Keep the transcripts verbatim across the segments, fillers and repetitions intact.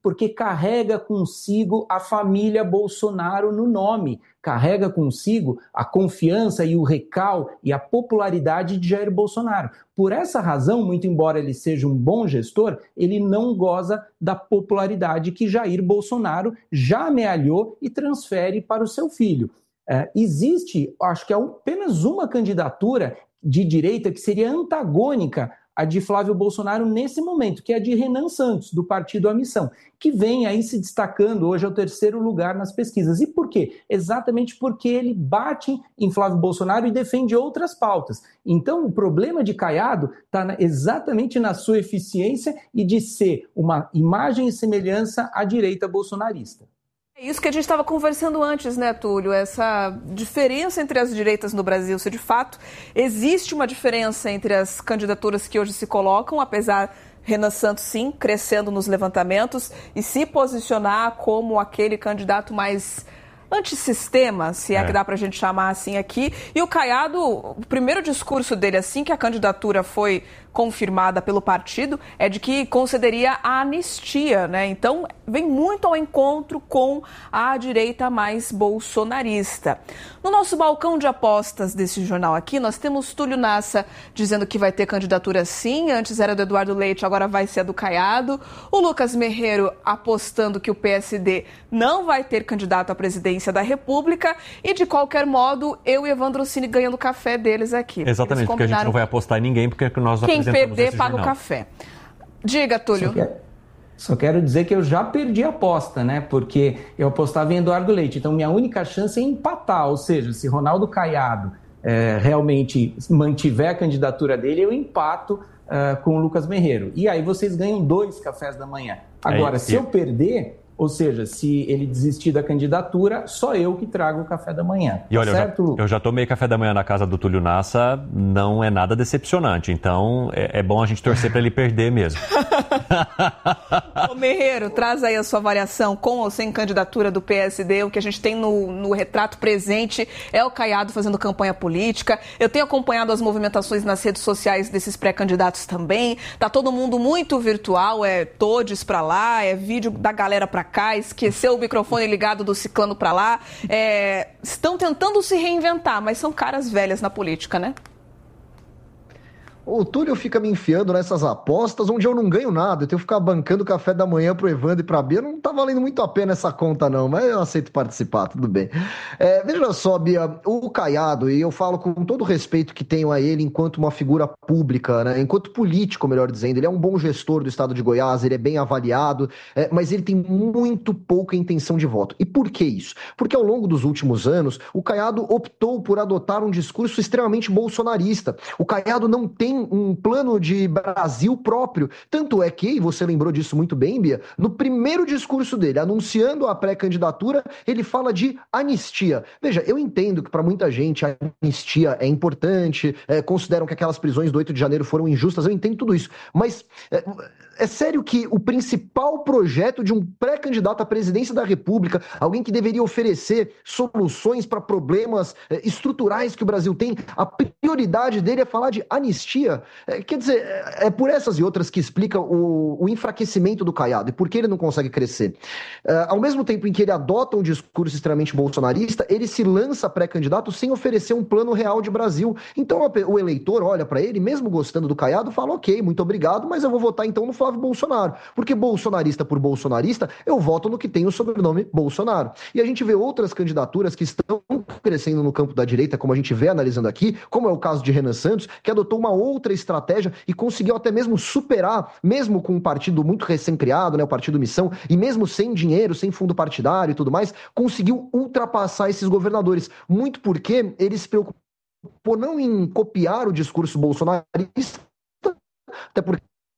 Porque carrega consigo a família Bolsonaro no nome, carrega consigo a confiança e o recal e a popularidade de Jair Bolsonaro. Por essa razão, muito embora ele seja um bom gestor, ele não goza da popularidade que Jair Bolsonaro já amealhou e transfere para o seu filho. É, existe, acho que é apenas uma candidatura de direita que seria antagônica à de Flávio Bolsonaro nesse momento, que é a de Renan Santos, do partido A Missão, que vem aí se destacando hoje ao terceiro lugar nas pesquisas. E por quê? Exatamente porque ele bate em Flávio Bolsonaro e defende outras pautas. Então, o problema de Caiado está exatamente na sua eficiência e de ser uma imagem e semelhança à direita bolsonarista. É isso que a gente estava conversando antes, né, Túlio? Essa diferença entre as direitas no Brasil, se de fato existe uma diferença entre as candidaturas que hoje se colocam, apesar Renan Santos, sim, crescendo nos levantamentos e se posicionar como aquele candidato mais antissistema, se é, é que dá pra gente chamar assim aqui. E o Caiado, o primeiro discurso dele, assim que a candidatura foi confirmada pelo partido, é de que concederia a anistia, né? Então, vem muito ao encontro com a direita mais bolsonarista. No nosso balcão de apostas desse jornal aqui, nós temos Túlio Nassa dizendo que vai ter candidatura sim, antes era do Eduardo Leite, agora vai ser a do Caiado. O Lucas Merreiro apostando que o P S D não vai ter candidato à presidência da República e, de qualquer modo, eu e Evandro Cini ganhando o café deles aqui. Exatamente, porque a gente não vai apostar em ninguém, porque nós Quem perder, paga o café. Diga, Túlio. Só, que, só quero dizer que eu já perdi a aposta, né? Porque eu apostava em Eduardo Leite. Então, minha única chance é empatar. Ou seja, se Ronaldo Caiado é, realmente mantiver a candidatura dele, eu empato uh, com o Lucas Merreiro. E aí vocês ganham dois cafés da manhã. Agora, é, se eu perder... Ou seja, se ele desistir da candidatura, só eu que trago o café da manhã. E olha, certo, eu, já, eu já tomei café da manhã na casa do Túlio Nassa, não é nada decepcionante. Então, é, é bom a gente torcer para ele perder mesmo. Ô Merreiro, traz aí a sua avaliação com ou sem candidatura do P S D. O que a gente tem no, no retrato presente é o Caiado fazendo campanha política. Eu tenho acompanhado as movimentações nas redes sociais desses pré-candidatos também. Tá todo mundo muito virtual, é todes para lá, é vídeo da galera para cá, esqueceu o microfone ligado do ciclano para lá. É, estão tentando se reinventar, mas são caras velhas na política, né? O Túlio fica me enfiando nessas apostas onde eu não ganho nada. Eu tenho que ficar bancando café da manhã pro Evandro e pra Bia. Não tá valendo muito a pena essa conta, não, mas eu aceito participar, tudo bem. É, veja só, Bia, o Caiado, e eu falo com todo o respeito que tenho a ele enquanto uma figura pública, né, enquanto político, melhor dizendo, ele é um bom gestor do estado de Goiás, ele é bem avaliado, é, mas ele tem muito pouca intenção de voto. E por que isso? Porque ao longo dos últimos anos, o Caiado optou por adotar um discurso extremamente bolsonarista. O Caiado não tem um plano de Brasil próprio. Tanto é que, e você lembrou disso muito bem, Bia, no primeiro discurso dele, anunciando a pré-candidatura, ele fala de anistia. Veja, eu entendo que para muita gente a anistia é importante, é, consideram que aquelas prisões do oito de janeiro foram injustas, eu entendo tudo isso, mas é, é sério que o principal projeto de um pré-candidato à presidência da República, alguém que deveria oferecer soluções para problemas é, estruturais que o Brasil tem, a prioridade dele é falar de anistia? É, quer dizer, é, é por essas e outras que explica o, o enfraquecimento do Caiado e por que ele não consegue crescer. É, ao mesmo tempo em que ele adota um discurso extremamente bolsonarista, ele se lança pré-candidato sem oferecer um plano real de Brasil. Então a, o eleitor olha para ele, mesmo gostando do Caiado, fala, ok, muito obrigado, mas eu vou votar então no Flávio Bolsonaro. Porque bolsonarista por bolsonarista, eu voto no que tem o sobrenome Bolsonaro. E a gente vê outras candidaturas que estão crescendo no campo da direita, como a gente vê analisando aqui, como é o caso de Renan Santos, que adotou uma outra outra estratégia e conseguiu até mesmo superar, mesmo com um partido muito recém-criado, né, o Partido Missão, e mesmo sem dinheiro, sem fundo partidário e tudo mais, conseguiu ultrapassar esses governadores. Muito porque ele se preocupou não em copiar o discurso bolsonarista, até porque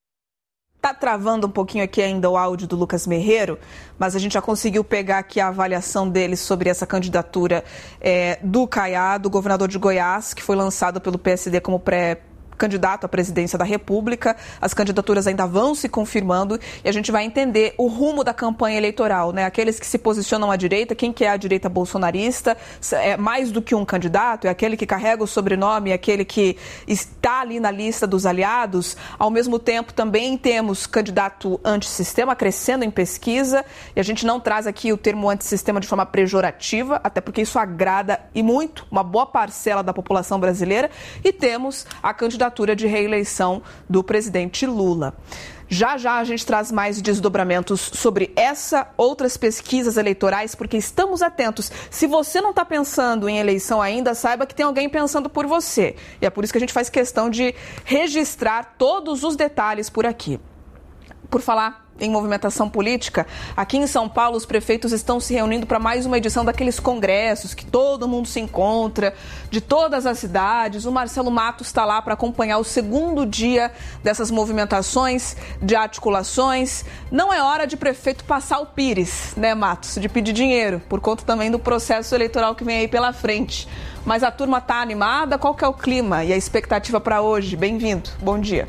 Tá travando um pouquinho aqui ainda o áudio do Lucas Merreiro, mas a gente já conseguiu pegar aqui a avaliação dele sobre essa candidatura é, do Caiado, governador de Goiás, que foi lançado pelo P S D como pré candidato à presidência da República. As candidaturas ainda vão se confirmando e a gente vai entender o rumo da campanha eleitoral, né? Aqueles que se posicionam à direita, quem que é a direita bolsonarista, é mais do que um candidato, é aquele que carrega o sobrenome, é aquele que está ali na lista dos aliados. Ao mesmo tempo, também temos candidato antissistema crescendo em pesquisa, e a gente não traz aqui o termo antissistema de forma pejorativa, até porque isso agrada e muito uma boa parcela da população brasileira, e temos a candidatura de reeleição do presidente Lula. Já já a gente traz mais desdobramentos sobre essa, outras pesquisas eleitorais, porque estamos atentos. Se você não está pensando em eleição ainda, saiba que tem alguém pensando por você. E é por isso que a gente faz questão de registrar todos os detalhes por aqui. Por falar em movimentação política, aqui em São Paulo os prefeitos estão se reunindo para mais uma edição daqueles congressos que todo mundo se encontra, de todas as cidades. O Marcelo Matos está lá para acompanhar o segundo dia dessas movimentações, de articulações. Não é hora de prefeito passar o pires, né, Matos? De pedir dinheiro, por conta também do processo eleitoral que vem aí pela frente. Mas a turma está animada? Qual que é o clima e a expectativa para hoje? Bem-vindo, bom dia.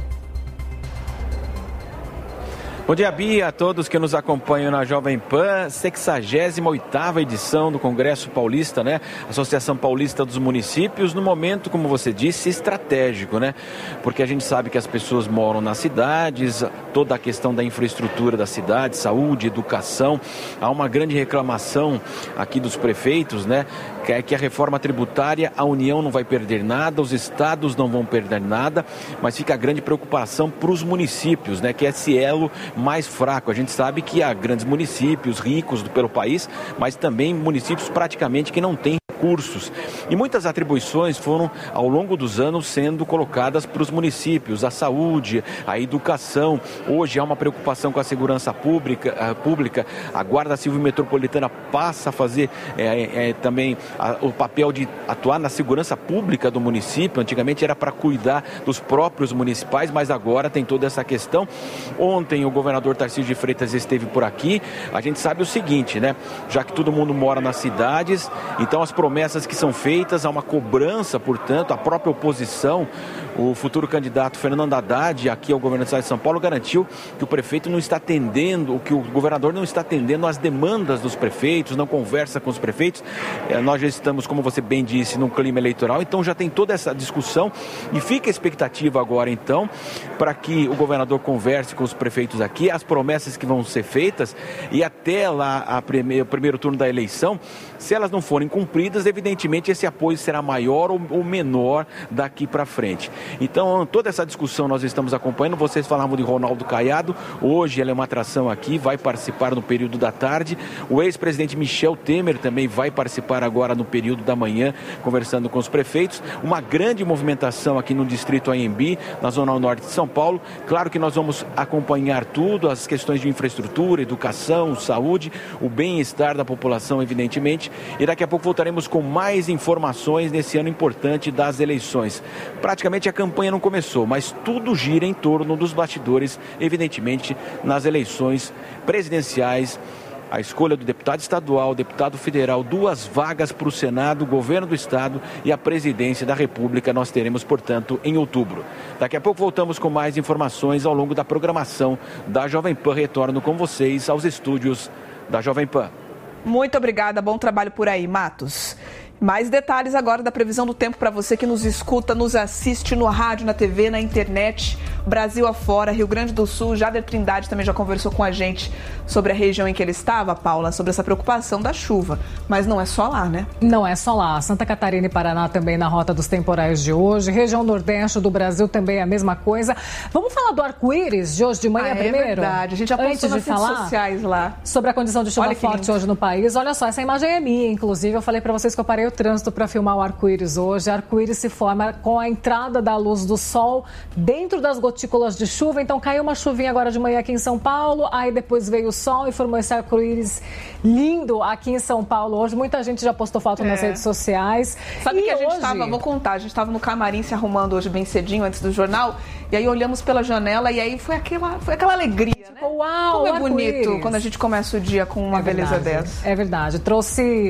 Bom dia, Bia, a todos que nos acompanham na Jovem Pan, sexagésima oitava edição do Congresso Paulista, né? Associação Paulista dos Municípios, no momento, como você disse, estratégico, né? Porque a gente sabe que as pessoas moram nas cidades, toda a questão da infraestrutura da cidade, saúde, educação, há uma grande reclamação aqui dos prefeitos, né? Que é que a reforma tributária, a União não vai perder nada, os estados não vão perder nada, mas fica a grande preocupação para os municípios, né? Que é esse elo mais fraco. A gente sabe que há grandes municípios ricos pelo país, mas também municípios praticamente que não têm recursos. E muitas atribuições foram, ao longo dos anos, sendo colocadas para os municípios, a saúde, a educação. Hoje há uma preocupação com a segurança pública, a, pública. A Guarda Civil Metropolitana passa a fazer é, é, também a, o papel de atuar na segurança pública do município. Antigamente era para cuidar dos próprios municipais, mas agora tem toda essa questão. Ontem o governador Tarcísio de Freitas esteve por aqui. A gente sabe o seguinte, né? Já que todo mundo mora nas cidades, então as promessas que são feitas, há uma cobrança, portanto, a própria oposição, o futuro candidato Fernando Haddad, aqui ao governo do estado de São Paulo, garantiu que o prefeito não está atendendo, que o governador não está atendendo às demandas dos prefeitos, não conversa com os prefeitos. É, nós já estamos, como você bem disse, num clima eleitoral, então já tem toda essa discussão e fica a expectativa agora, então, para que o governador converse com os prefeitos aqui, as promessas que vão ser feitas e até lá a primeir, o primeiro turno da eleição, se elas não forem cumpridas, evidentemente esse apoio será maior ou, ou menor daqui para frente. Então, toda essa discussão nós estamos acompanhando. Vocês falavam de Ronaldo Caiado, hoje ele é uma atração aqui, vai participar no período da tarde. O ex-presidente Michel Temer também vai participar agora no período da manhã, conversando com os prefeitos. Uma grande movimentação aqui no distrito Anhembi, na zona norte de São Paulo. Claro que nós vamos acompanhar tudo, as questões de infraestrutura, educação, saúde, o bem-estar da população, evidentemente. E daqui a pouco voltaremos com mais informações nesse ano importante das eleições. Praticamente a campanha não começou, mas tudo gira em torno dos bastidores, evidentemente, nas eleições presidenciais. A escolha do deputado estadual, deputado federal, duas vagas para o Senado, governo do estado e a presidência da República nós teremos, portanto, em outubro. Daqui a pouco voltamos com mais informações ao longo da programação da Jovem Pan. Retorno com vocês aos estúdios da Jovem Pan. Muito obrigada, bom trabalho por aí, Matos. Mais detalhes agora da previsão do tempo para você que nos escuta, nos assiste no rádio, na T V, na internet, Brasil afora, Rio Grande do Sul. Jader Trindade também já conversou com a gente sobre a região em que ele estava, Paula, sobre essa preocupação da chuva. Mas não é só lá, né? Não é só lá. Santa Catarina e Paraná também na rota dos temporais de hoje. Região nordeste do Brasil também é a mesma coisa. Vamos falar do arco-íris de hoje de manhã ah, primeiro? É verdade. A gente já postou nas redes sociais lá. Sobre a condição de chuva forte hoje no país. Olha só, essa imagem é minha, inclusive. Eu falei para vocês que eu parei o trânsito para filmar o arco-íris hoje. O arco-íris se forma com a entrada da luz do sol dentro das gotículas de chuva. Então caiu uma chuvinha agora de manhã aqui em São Paulo, aí depois veio o sol e formou esse arco-íris lindo aqui em São Paulo hoje. Muita gente já postou foto é. nas redes sociais. Sabe e que a gente hoje... estava, vou contar, a gente estava no camarim se arrumando hoje bem cedinho antes do jornal, e aí olhamos pela janela e aí foi aquela, foi aquela alegria, né? Uau, como é bonito quando a gente começa o dia com uma é beleza verdade, dessa. É verdade, trouxe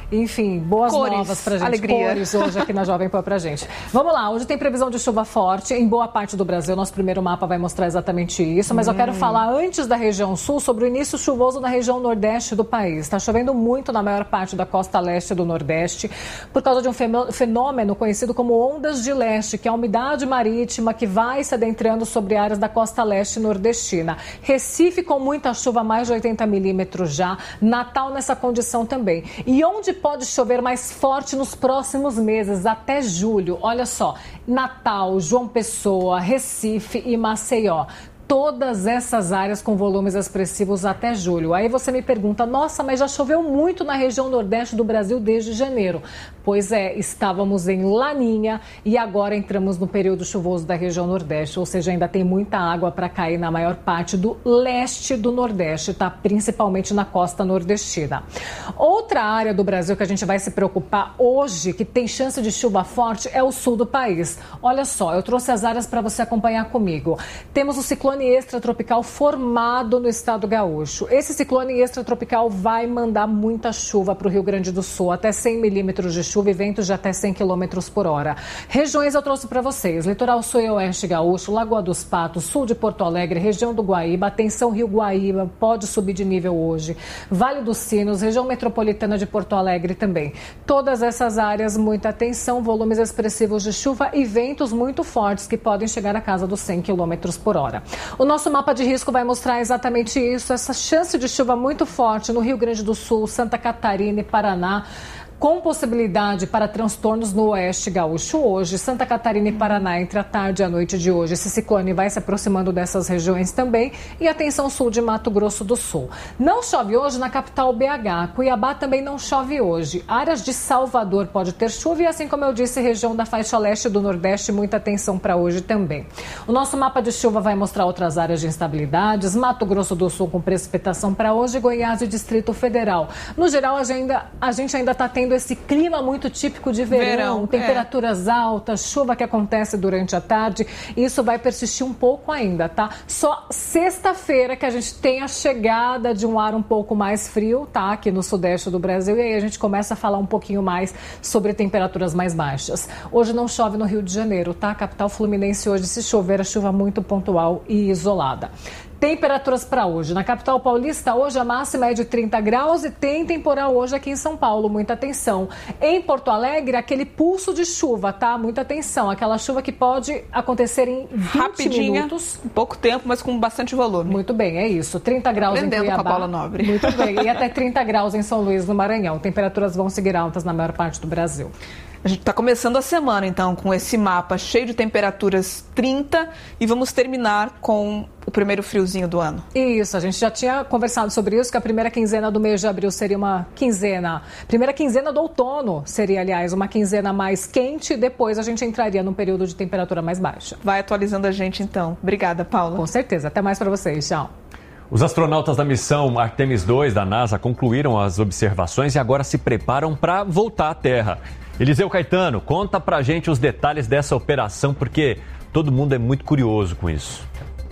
Enfim, boas Cores, novas pra gente. alegria. Cores hoje aqui na Jovem Pan pra gente. Vamos lá, hoje tem previsão de chuva forte em boa parte do Brasil. Nosso primeiro mapa vai mostrar exatamente isso, mas hum. eu quero falar antes da região sul sobre o início chuvoso na região nordeste do país. Está chovendo muito na maior parte da costa leste do Nordeste por causa de um fenômeno conhecido como ondas de leste, que é a umidade marítima que vai se adentrando sobre áreas da costa leste nordestina. Recife com muita chuva, mais de oitenta milímetros já. Natal nessa condição também. E onde pode chover mais forte nos próximos meses, até julho? Olha só, Natal, João Pessoa, Recife e Maceió. Todas essas áreas com volumes expressivos até julho. Aí você me pergunta, nossa, mas já choveu muito na região nordeste do Brasil desde janeiro. Pois é, estávamos em Laninha e agora entramos no período chuvoso da região nordeste, ou seja, ainda tem muita água para cair na maior parte do leste do Nordeste, tá? Principalmente na costa nordestina. Outra área do Brasil que a gente vai se preocupar hoje, que tem chance de chuva forte, é o sul do país. Olha só, eu trouxe as áreas para você acompanhar comigo. Temos o ciclone extratropical formado no estado gaúcho. Esse ciclone extratropical vai mandar muita chuva para o Rio Grande do Sul, até cem milímetros de chuva e ventos de até cem quilômetros por hora. Regiões eu trouxe para vocês: litoral sul e oeste gaúcho, Lagoa dos Patos, sul de Porto Alegre, região do Guaíba, atenção Rio Guaíba, pode subir de nível hoje. Vale dos Sinos, região metropolitana de Porto Alegre também. Todas essas áreas, muita atenção, volumes expressivos de chuva e ventos muito fortes que podem chegar à casa dos cem quilômetros por hora. O nosso mapa de risco vai mostrar exatamente isso, essa chance de chuva muito forte no Rio Grande do Sul, Santa Catarina e Paraná, com possibilidade para transtornos no oeste gaúcho hoje, Santa Catarina e Paraná entre a tarde e a noite de hoje. Esse ciclone vai se aproximando dessas regiões também e atenção sul de Mato Grosso do Sul. Não chove hoje na capital B H, Cuiabá também não chove hoje. Áreas de Salvador pode ter chuva e, assim como eu disse, região da faixa leste do Nordeste, muita atenção para hoje também. O nosso mapa de chuva vai mostrar outras áreas de instabilidades, Mato Grosso do Sul com precipitação para hoje, Goiás e Distrito Federal. No geral, a gente ainda, a gente ainda está tendo esse clima muito típico de verão, verão temperaturas é. altas, chuva que acontece durante a tarde, e isso vai persistir um pouco ainda, tá? Só sexta-feira que a gente tem a chegada de um ar um pouco mais frio, tá? Aqui no sudeste do Brasil, e aí a gente começa a falar um pouquinho mais sobre temperaturas mais baixas. Hoje não chove no Rio de Janeiro, tá? Capital fluminense hoje, se chover, é chuva muito pontual e isolada. Temperaturas para hoje. Na capital paulista, hoje a máxima é de trinta graus e tem temporal hoje aqui em São Paulo. Muita atenção. Em Porto Alegre, aquele pulso de chuva, tá? Muita atenção. Aquela chuva que pode acontecer em vinte Rapidinha, minutos. Pouco tempo, mas com bastante volume. Muito bem, é isso. trinta graus em Cuiabá. Com a Paula Nobre. Muito bem. E até trinta graus em São Luís, no Maranhão. Temperaturas vão seguir altas na maior parte do Brasil. A gente está começando a semana, então, com esse mapa cheio de temperaturas trinta e vamos terminar com o primeiro friozinho do ano. Isso, a gente já tinha conversado sobre isso, que a primeira quinzena do mês de abril seria uma quinzena... Primeira quinzena do outono seria, aliás, uma quinzena mais quente, e depois a gente entraria num período de temperatura mais baixa. Vai atualizando a gente, então. Obrigada, Paula. Com certeza. Até mais para vocês. Tchau. Os astronautas da missão Artemis dois da NASA concluíram as observações e agora se preparam para voltar à Terra. Eliseu Caetano, conta pra gente os detalhes dessa operação, porque todo mundo é muito curioso com isso.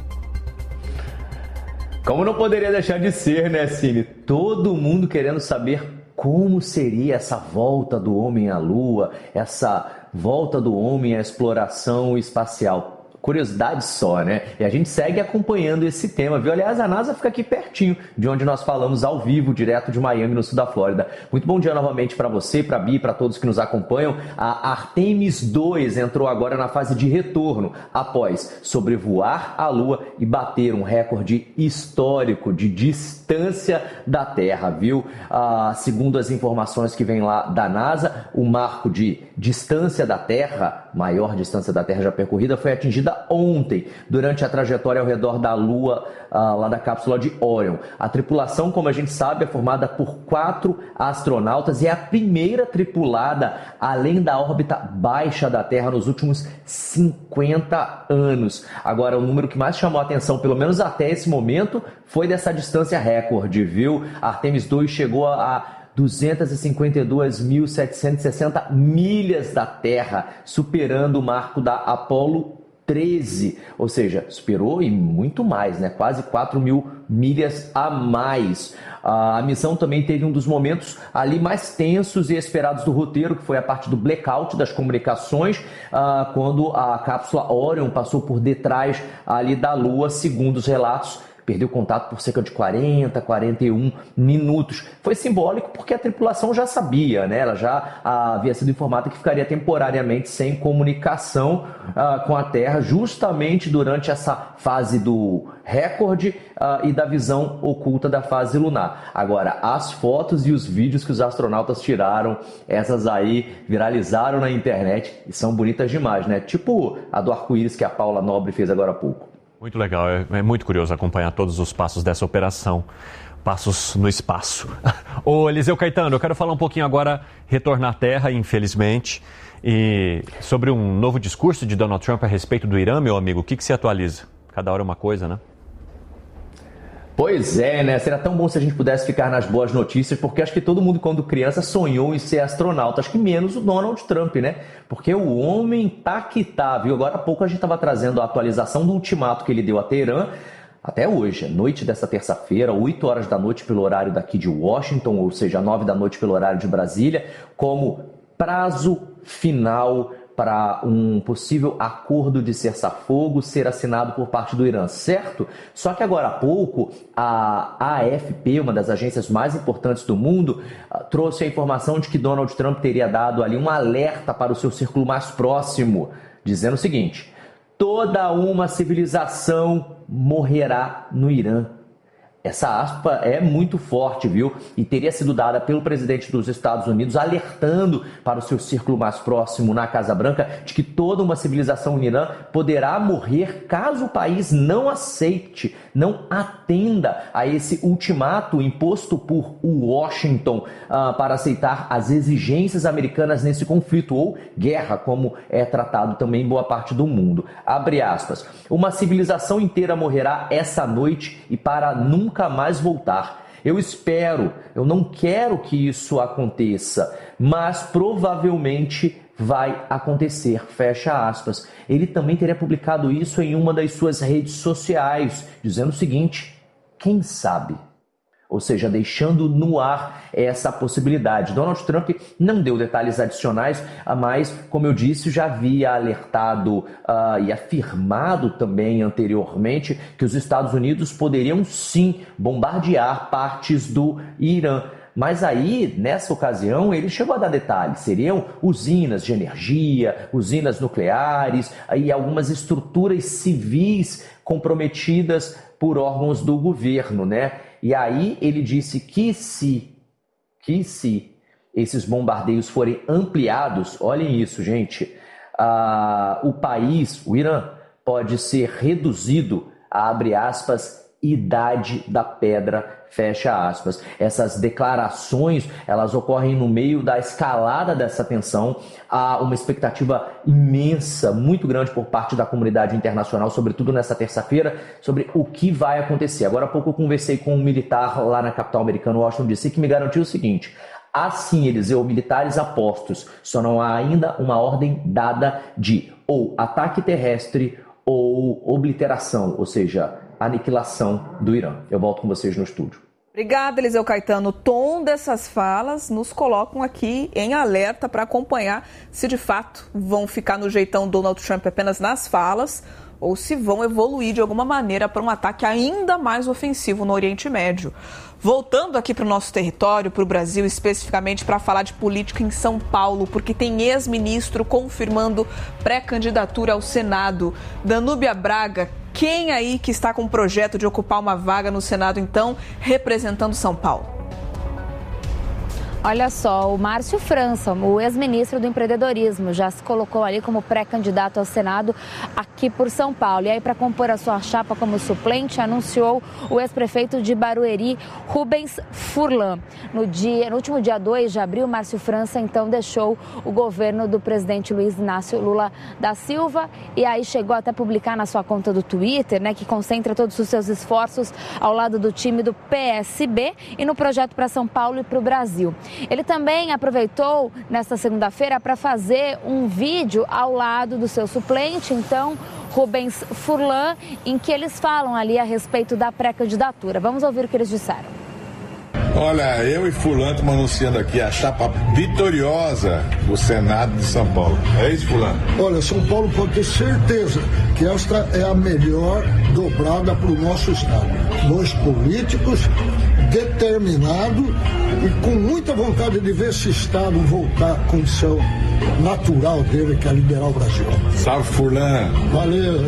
Como não poderia deixar de ser, né, Cine? Todo mundo querendo saber como seria essa volta do homem à Lua, essa volta do homem à exploração espacial. Curiosidade só, né? E a gente segue acompanhando esse tema, viu? Aliás, a NASA fica aqui pertinho de onde nós falamos ao vivo, direto de Miami, no sul da Flórida. Muito bom dia novamente para você, para a Bi, para todos que nos acompanham. A Artemis dois entrou agora na fase de retorno, após sobrevoar a Lua e bater um recorde histórico de distância da Terra, viu? Ah, segundo as informações que vêm lá da NASA, o marco de distância da Terra, maior distância da Terra já percorrida, foi atingida ontem, durante a trajetória ao redor da Lua, uh, lá da cápsula de Orion. A tripulação, como a gente sabe, é formada por quatro astronautas e é a primeira tripulada além da órbita baixa da Terra nos últimos cinquenta anos. Agora, o número que mais chamou a atenção, pelo menos até esse momento, foi dessa distância recorde, viu? A Artemis dois chegou a duzentas e cinquenta e duas mil setecentas e sessenta milhas da Terra, superando o marco da Apollo treze, ou seja, superou e muito mais, né? Quase quatro mil milhas a mais. A missão também teve um dos momentos ali mais tensos e esperados do roteiro, que foi a parte do blackout das comunicações, quando a cápsula Orion passou por detrás ali da Lua, segundo os relatos. Perdeu contato por cerca de quarenta, quarenta e um minutos. Foi simbólico porque a tripulação já sabia, né? Ela já ah, havia sido informada que ficaria temporariamente sem comunicação ah, com a Terra, justamente durante essa fase do recorde ah, e da visão oculta da fase lunar. Agora, as fotos e os vídeos que os astronautas tiraram, essas aí viralizaram na internet e são bonitas demais, né? Tipo a do arco-íris que a Paula Nobre fez agora há pouco. Muito legal, é, é muito curioso acompanhar todos os passos dessa operação, passos no espaço. Ô Eliseu Caetano, eu quero falar um pouquinho agora, retornar à Terra, infelizmente, e sobre um novo discurso de Donald Trump a respeito do Irã, meu amigo, o que, que se atualiza? Cada hora uma coisa, né? Pois é, né? Seria tão bom se a gente pudesse ficar nas boas notícias, porque acho que todo mundo, quando criança, sonhou em ser astronauta. Acho que menos o Donald Trump, né? Porque o homem tá que tá, viu? Agora há pouco a gente estava trazendo a atualização do ultimato que ele deu a Teherã. Até hoje, noite dessa terça-feira, oito horas da noite pelo horário daqui de Washington, ou seja, nove da noite pelo horário de Brasília, como prazo final para um possível acordo de cessar-fogo ser assinado por parte do Irã, certo? Só que agora há pouco, a A F P, uma das agências mais importantes do mundo, trouxe a informação de que Donald Trump teria dado ali um alerta para o seu círculo mais próximo, dizendo o seguinte: toda uma civilização morrerá no Irã. Essa aspa é muito forte, viu? E teria sido dada pelo presidente dos Estados Unidos, alertando para o seu círculo mais próximo na Casa Branca de que toda uma civilização no Irã poderá morrer caso o país não aceite, não atenda a esse ultimato imposto por Washington uh, para aceitar as exigências americanas nesse conflito, ou guerra, como é tratado também em boa parte do mundo. Abre aspas. Uma civilização inteira morrerá essa noite e para nunca nunca mais voltar. Eu espero, eu não quero que isso aconteça, mas provavelmente vai acontecer, fecha aspas. Ele também teria publicado isso em uma das suas redes sociais, dizendo o seguinte: quem sabe? Ou seja, deixando no ar essa possibilidade. Donald Trump não deu detalhes adicionais, mas, como eu disse, já havia alertado uh, e afirmado também anteriormente que os Estados Unidos poderiam sim bombardear partes do Irã. Mas aí, nessa ocasião, ele chegou a dar detalhes. Seriam usinas de energia, usinas nucleares e algumas estruturas civis comprometidas por órgãos do governo, né? E aí ele disse que se, que se esses bombardeios forem ampliados, olhem isso, gente, uh, o país, o Irã, pode ser reduzido a, abre aspas, idade da pedra, fecha aspas. Essas declarações, elas ocorrem no meio da escalada dessa tensão. Há uma expectativa imensa, muito grande por parte da comunidade internacional, sobretudo nessa terça-feira, sobre o que vai acontecer. Agora há pouco eu conversei com um militar lá na capital americana, Washington D C, que me garantiu o seguinte: há sim, Eliseu, militares apostos, só não há ainda uma ordem dada de ou ataque terrestre ou obliteração, ou seja, aniquilação do Irã. Eu volto com vocês no estúdio. Obrigada, Eliseu Caetano. O tom dessas falas nos colocam aqui em alerta para acompanhar se de fato vão ficar no jeitão Donald Trump apenas nas falas ou se vão evoluir de alguma maneira para um ataque ainda mais ofensivo no Oriente Médio. Voltando aqui para o nosso território, para o Brasil, especificamente para falar de política em São Paulo, porque tem ex-ministro confirmando pré-candidatura ao Senado. Danúbia Braga, quem aí que está com o projeto de ocupar uma vaga no Senado, então, representando São Paulo? Olha só, o Márcio França, o ex-ministro do empreendedorismo, já se colocou ali como pré-candidato ao Senado aqui por São Paulo. E aí, para compor a sua chapa como suplente, anunciou o ex-prefeito de Barueri, Rubens Furlan. No, dia, no último dia dois de abril, Márcio França, então, deixou o governo do presidente Luiz Inácio Lula da Silva e aí chegou até a publicar na sua conta do Twitter, né, que concentra todos os seus esforços ao lado do time do P S B e no projeto para São Paulo e para o Brasil. Ele também aproveitou nesta segunda-feira para fazer um vídeo ao lado do seu suplente, então Rubens Furlan, em que eles falam ali a respeito da pré-candidatura. Vamos ouvir o que eles disseram. Olha, eu e Fulano estamos anunciando aqui a chapa vitoriosa do Senado de São Paulo. É isso, Fulano? Olha, São Paulo pode ter certeza que esta é a melhor dobrada para o nosso estado. Dois políticos determinados e com muita vontade de ver esse estado voltar à condição natural dele, que é liderar o Brasil. Salve, Fulano. Valeu.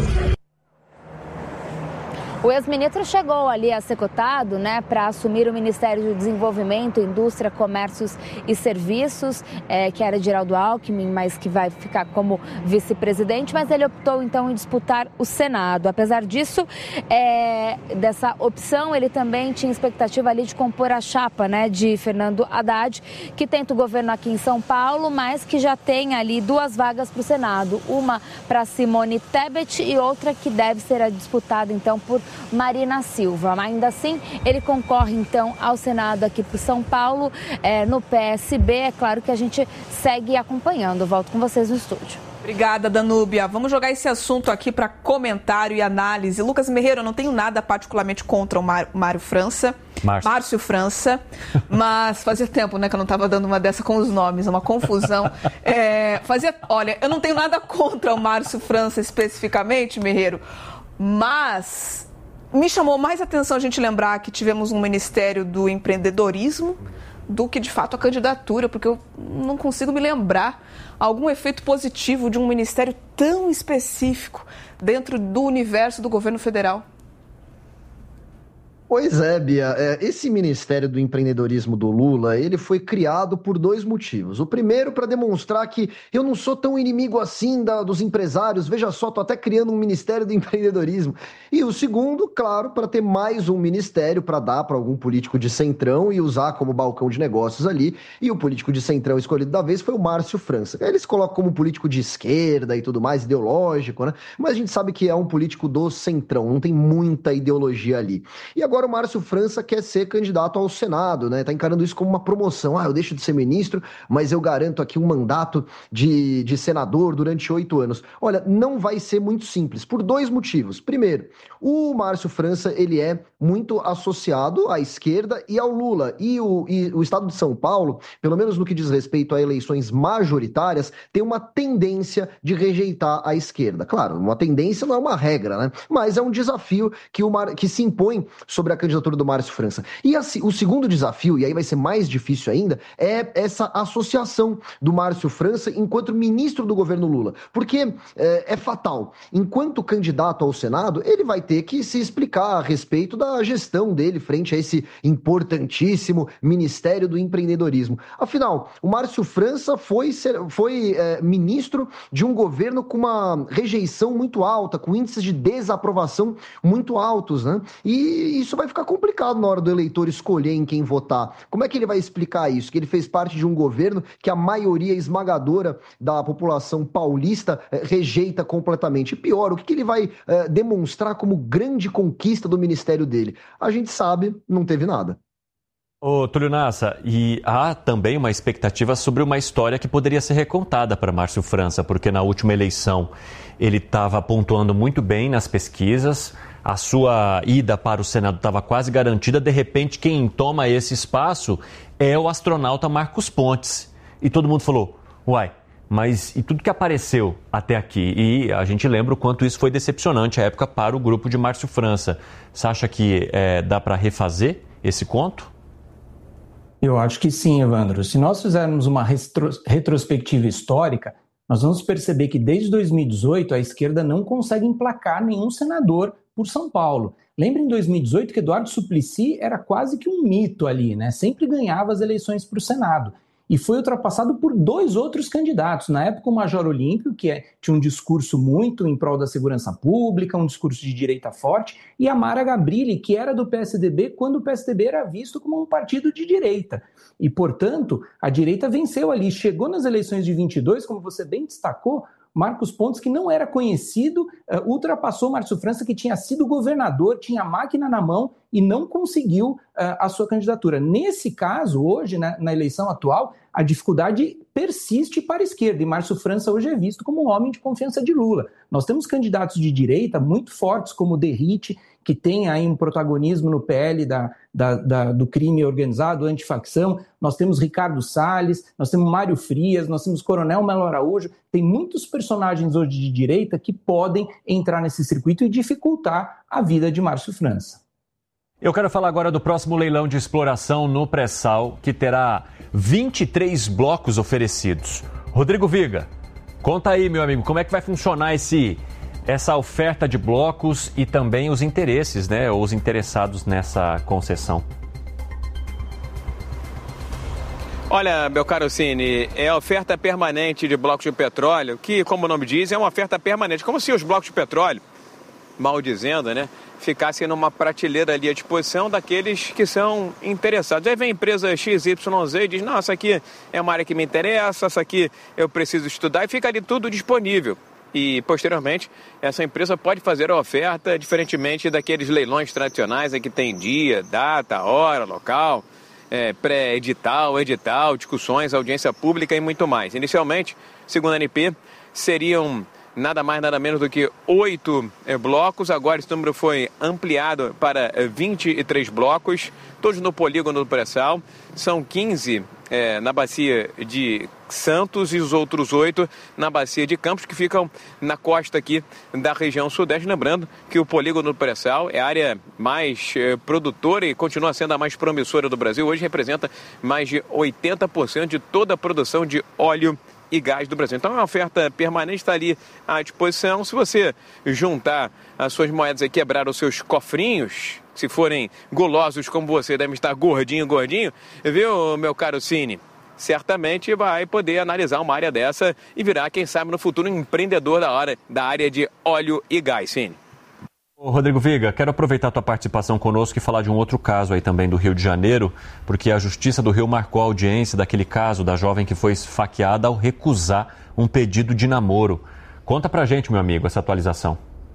O ex-ministro chegou ali a ser cotado, né, para assumir o Ministério do Desenvolvimento, Indústria, Comércios e Serviços, é, que era de Geraldo Alckmin, mas que vai ficar como vice-presidente, mas ele optou então em disputar o Senado. Apesar disso, é, dessa opção, ele também tinha expectativa ali de compor a chapa, né, de Fernando Haddad, que tenta o governo aqui em São Paulo, mas que já tem ali duas vagas para o Senado, uma para Simone Tebet e outra que deve ser disputada então por Marina Silva. Mas ainda assim, ele concorre então ao Senado aqui por São Paulo, é, no P S B. É claro que a gente segue acompanhando. Volto com vocês no estúdio. Obrigada, Danúbia. Vamos jogar esse assunto aqui para comentário e análise. Lucas Merreiro, eu não tenho nada particularmente contra o Mário França. Márcio. Márcio França, mas fazia tempo, né, que eu não estava dando uma dessa com os nomes, uma confusão. É, fazia, olha, eu não tenho nada contra o Márcio França especificamente, Merreiro, mas me chamou mais atenção a gente lembrar que tivemos um Ministério do Empreendedorismo do que, de fato, a candidatura, porque eu não consigo me lembrar algum efeito positivo de um ministério tão específico dentro do universo do governo federal. Pois é, Bia, esse Ministério do Empreendedorismo do Lula, ele foi criado por dois motivos. O primeiro, para demonstrar que eu não sou tão inimigo assim da, dos empresários, veja só, tô até criando um Ministério do Empreendedorismo. E o segundo, claro, para ter mais um ministério para dar para algum político de centrão e usar como balcão de negócios ali. E o político de centrão escolhido da vez foi o Márcio França. Eles colocam como político de esquerda e tudo mais, ideológico, né? Mas a gente sabe que é um político do centrão, não tem muita ideologia ali. E agora o Márcio França quer ser candidato ao Senado, né? Tá encarando isso como uma promoção. Ah, eu deixo de ser ministro, mas eu garanto aqui um mandato de, de senador durante oito anos. Olha, não vai ser muito simples, por dois motivos. Primeiro, o Márcio França, ele é muito associado à esquerda e ao Lula. E o, e o estado de São Paulo, pelo menos no que diz respeito a eleições majoritárias, tem uma tendência de rejeitar a esquerda. Claro, uma tendência não é uma regra, né? Mas é um desafio que, o Mar... que se impõe sobre a candidatura do Márcio França. E a, o segundo desafio, e aí vai ser mais difícil ainda, é essa associação do Márcio França enquanto ministro do governo Lula. Porque é, é fatal. Enquanto candidato ao Senado, ele vai ter que se explicar a respeito da gestão dele frente a esse importantíssimo Ministério do Empreendedorismo. Afinal, o Márcio França foi, ser, foi é, ministro de um governo com uma rejeição muito alta, com índices de desaprovação muito altos, né? E isso vai ficar complicado na hora do eleitor escolher em quem votar. Como é que ele vai explicar isso? Que ele fez parte de um governo que a maioria esmagadora da população paulista eh, rejeita completamente. E pior, o que, que ele vai eh, demonstrar como grande conquista do ministério dele? A gente sabe, não teve nada. Ô, Túlio Nassa, e há também uma expectativa sobre uma história que poderia ser recontada para Márcio França, porque na última eleição ele estava pontuando muito bem nas pesquisas, a sua ida para o Senado estava quase garantida, de repente quem toma esse espaço é o astronauta Marcos Pontes. E todo mundo falou, uai, mas e tudo que apareceu até aqui? E a gente lembra o quanto isso foi decepcionante à época para o grupo de Márcio França. Você acha que é, dá para refazer esse conto? Eu acho que sim, Evandro. Se nós fizermos uma retro- retrospectiva histórica, nós vamos perceber que desde dois mil e dezoito a esquerda não consegue emplacar nenhum senador por São Paulo. Lembra em dois mil e dezoito que Eduardo Suplicy era quase que um mito ali, né? Sempre ganhava as eleições para o Senado. E foi ultrapassado por dois outros candidatos. Na época, o Major Olímpio, que é, tinha um discurso muito em prol da segurança pública, um discurso de direita forte, e a Mara Gabrilli, que era do P S D B, quando o P S D B era visto como um partido de direita. E, portanto, a direita venceu ali. Chegou nas eleições de vinte e dois, como você bem destacou, Marcos Pontes, que não era conhecido, uh, ultrapassou Márcio França, que tinha sido governador, tinha a máquina na mão e não conseguiu uh, a sua candidatura. Nesse caso, hoje, né, na eleição atual, a dificuldade persiste para a esquerda, e Márcio França hoje é visto como um homem de confiança de Lula. Nós temos candidatos de direita muito fortes, como o Derrite, que tem aí um protagonismo no P L da, da, da, do crime organizado, antifacção. Nós temos Ricardo Salles, nós temos Mário Frias, nós temos Coronel Melo Araújo. Tem muitos personagens hoje de direita que podem entrar nesse circuito e dificultar a vida de Márcio França. Eu quero falar agora do próximo leilão de exploração no pré-sal, que terá vinte e três blocos oferecidos. Rodrigo Viga, conta aí, meu amigo, como é que vai funcionar esse... essa oferta de blocos e também os interesses, né, os interessados nessa concessão? Olha, meu caro Cine, é a oferta permanente de blocos de petróleo, que, como o nome diz, é uma oferta permanente, como se os blocos de petróleo, mal dizendo, né, ficassem numa prateleira ali à disposição daqueles que são interessados. Aí vem a empresa X Y Z e diz, não, essa aqui é uma área que me interessa, essa aqui eu preciso estudar, e fica ali tudo disponível. E, posteriormente, essa empresa pode fazer a oferta, diferentemente daqueles leilões tradicionais em que tem dia, data, hora, local, é, pré-edital, edital, discussões, audiência pública e muito mais. Inicialmente, segundo a A N P, seriam nada mais, nada menos do que oito é, blocos. Agora esse número foi ampliado para é, vinte e três blocos, todos no polígono do pré-sal. São quinze é, na bacia de Santos e os outros oito na bacia de Campos, que ficam na costa aqui da região sudeste. Lembrando que o polígono do pré-sal é a área mais eh, produtora e continua sendo a mais promissora do Brasil. Hoje representa mais de oitenta por cento de toda a produção de óleo e gás do Brasil. Então é uma oferta permanente, está ali à disposição. Se você juntar as suas moedas e quebrar os seus cofrinhos, se forem gulosos como você, devem estar gordinho, gordinho, viu, meu caro Cine? Certamente vai poder analisar uma área dessa e virar, quem sabe, no futuro, um empreendedor da área, da área de óleo e gás, Cine. Ô, Rodrigo Viga, quero aproveitar a tua participação conosco e falar de um outro caso aí também do Rio de Janeiro, porque a Justiça do Rio marcou a audiência daquele caso da jovem que foi esfaqueada ao recusar um pedido de namoro. Conta pra gente, meu amigo, essa atualização.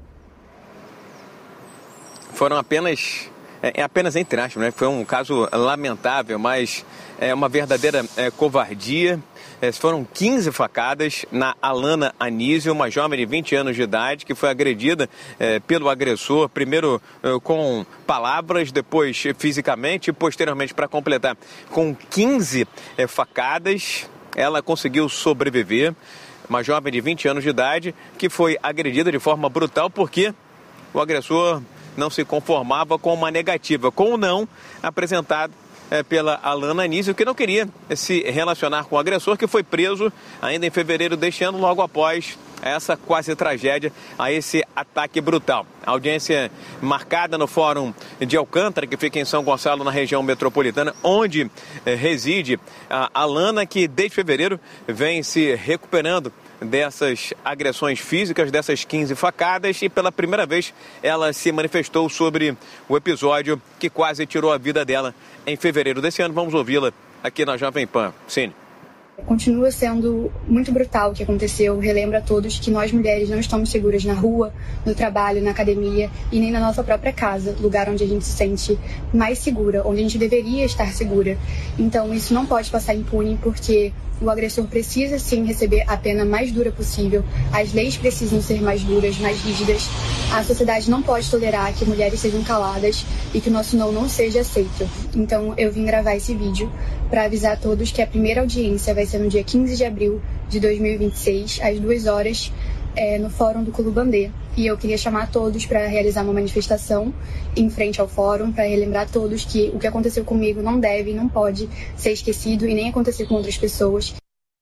Foram apenas... É apenas entre aspas, né? Foi um caso lamentável, mas é uma verdadeira é, covardia. É, foram quinze facadas na Alana Anísio, uma jovem de vinte anos de idade, que foi agredida é, pelo agressor, primeiro é, com palavras, depois fisicamente e posteriormente, para completar, com quinze é, facadas. Ela conseguiu sobreviver. Uma jovem de vinte anos de idade que foi agredida de forma brutal porque o agressor não se conformava com uma negativa, com o não apresentado é, pela Alana Anísio, que não queria se relacionar com o agressor, que foi preso ainda em fevereiro deste ano, logo após essa quase tragédia, a esse ataque brutal. A audiência marcada no Fórum de Alcântara, que fica em São Gonçalo, na região metropolitana, onde é, reside a Alana, que desde fevereiro vem se recuperando dessas agressões físicas, dessas quinze facadas, e pela primeira vez ela se manifestou sobre o episódio que quase tirou a vida dela em fevereiro desse ano. Vamos ouvi-la aqui na Jovem Pan. Cine. Continua sendo muito brutal o que aconteceu. Relembra a todos que nós mulheres não estamos seguras na rua, no trabalho, na academia e nem na nossa própria casa, lugar onde a gente se sente mais segura, onde a gente deveria estar segura. Então isso não pode passar impune, porque o agressor precisa sim receber a pena mais dura possível, as leis precisam ser mais duras, mais rígidas. A sociedade não pode tolerar que mulheres sejam caladas e que o nosso não não seja aceito. Então eu vim gravar esse vídeo para avisar a todos que a primeira audiência vai ser no dia quinze de abril de dois mil e vinte e seis, às duas horas, é, no Fórum do Culubandê. E eu queria chamar todos para realizar uma manifestação em frente ao fórum, para relembrar a todos que o que aconteceu comigo não deve, não pode ser esquecido e nem acontecer com outras pessoas.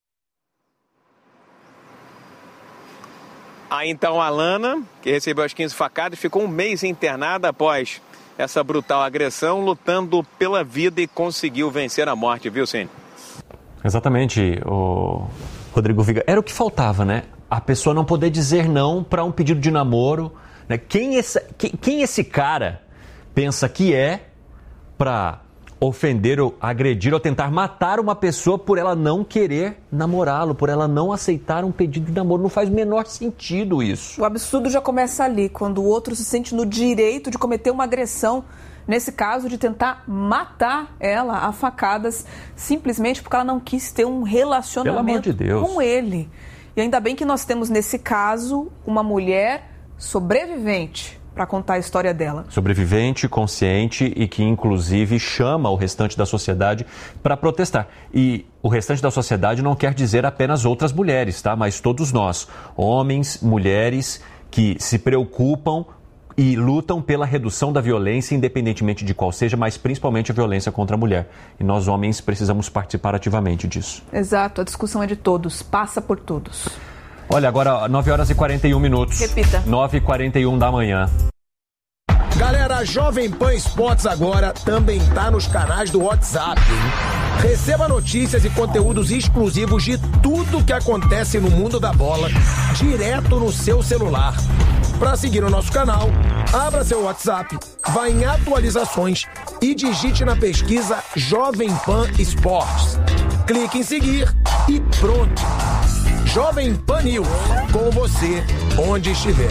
Aí então a Alana, que recebeu as quinze facadas, ficou um mês internada após essa brutal agressão, lutando pela vida e conseguiu vencer a morte, viu, Cine? Exatamente, o Rodrigo Viga. Era o que faltava, né? A pessoa não poder dizer não para um pedido de namoro. Né? Quem, esse, quem, quem esse cara pensa que é para ofender ou agredir ou tentar matar uma pessoa por ela não querer namorá-lo, por ela não aceitar um pedido de namoro. Não faz o menor sentido isso. O absurdo já começa ali, quando o outro se sente no direito de cometer uma agressão. Nesse caso, de tentar matar ela a facadas, simplesmente porque ela não quis ter um relacionamento Pelo amor de Deus. com ele. E ainda bem que nós temos, nesse caso, uma mulher sobrevivente para contar a história dela. Sobrevivente, consciente e que, inclusive, chama o restante da sociedade para protestar. E o restante da sociedade não quer dizer apenas outras mulheres, tá? Mas todos nós, homens, mulheres, que se preocupam e lutam pela redução da violência, independentemente de qual seja, mas principalmente a violência contra a mulher. E nós, homens, precisamos participar ativamente disso. Exato, a discussão é de todos, passa por todos. Olha, agora nove horas e quarenta e um minutos. Repita. nove e quarenta e um da manhã. Galera, a Jovem Pan Esportes agora também tá nos canais do WhatsApp, hein? Receba notícias e conteúdos exclusivos de tudo que acontece no mundo da bola, direto no seu celular. Para seguir o nosso canal, abra seu WhatsApp, vá em atualizações e digite na pesquisa Jovem Pan Esportes. Clique em seguir e pronto. Jovem Pan News, com você, onde estiver.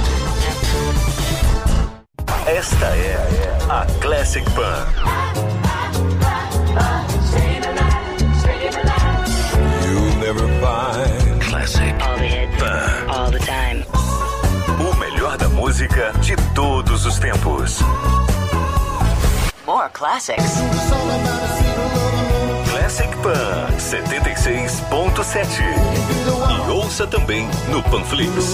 Esta é a Classic Pan. You'll never find Classic Pan. All the time. O melhor da música de todos os tempos. More classics. Classic Pan setenta e seis ponto sete. E ouça também no Panflix.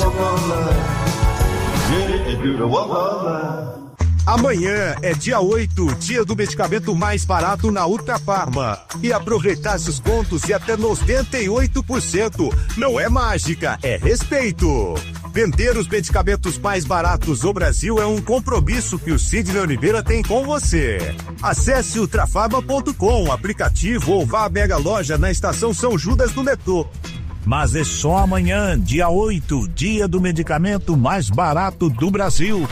Amanhã é dia oito, dia do medicamento mais barato na Ultrafarma. E aproveitar esses pontos de até noventa e oito por cento. Não é mágica, é respeito. Vender os medicamentos mais baratos do Brasil é um compromisso que o Sidney Oliveira tem com você. Acesse ultrafarma ponto com, aplicativo ou vá à Mega Loja na Estação São Judas do metrô. Mas é só amanhã, dia oito, dia do medicamento mais barato do Brasil.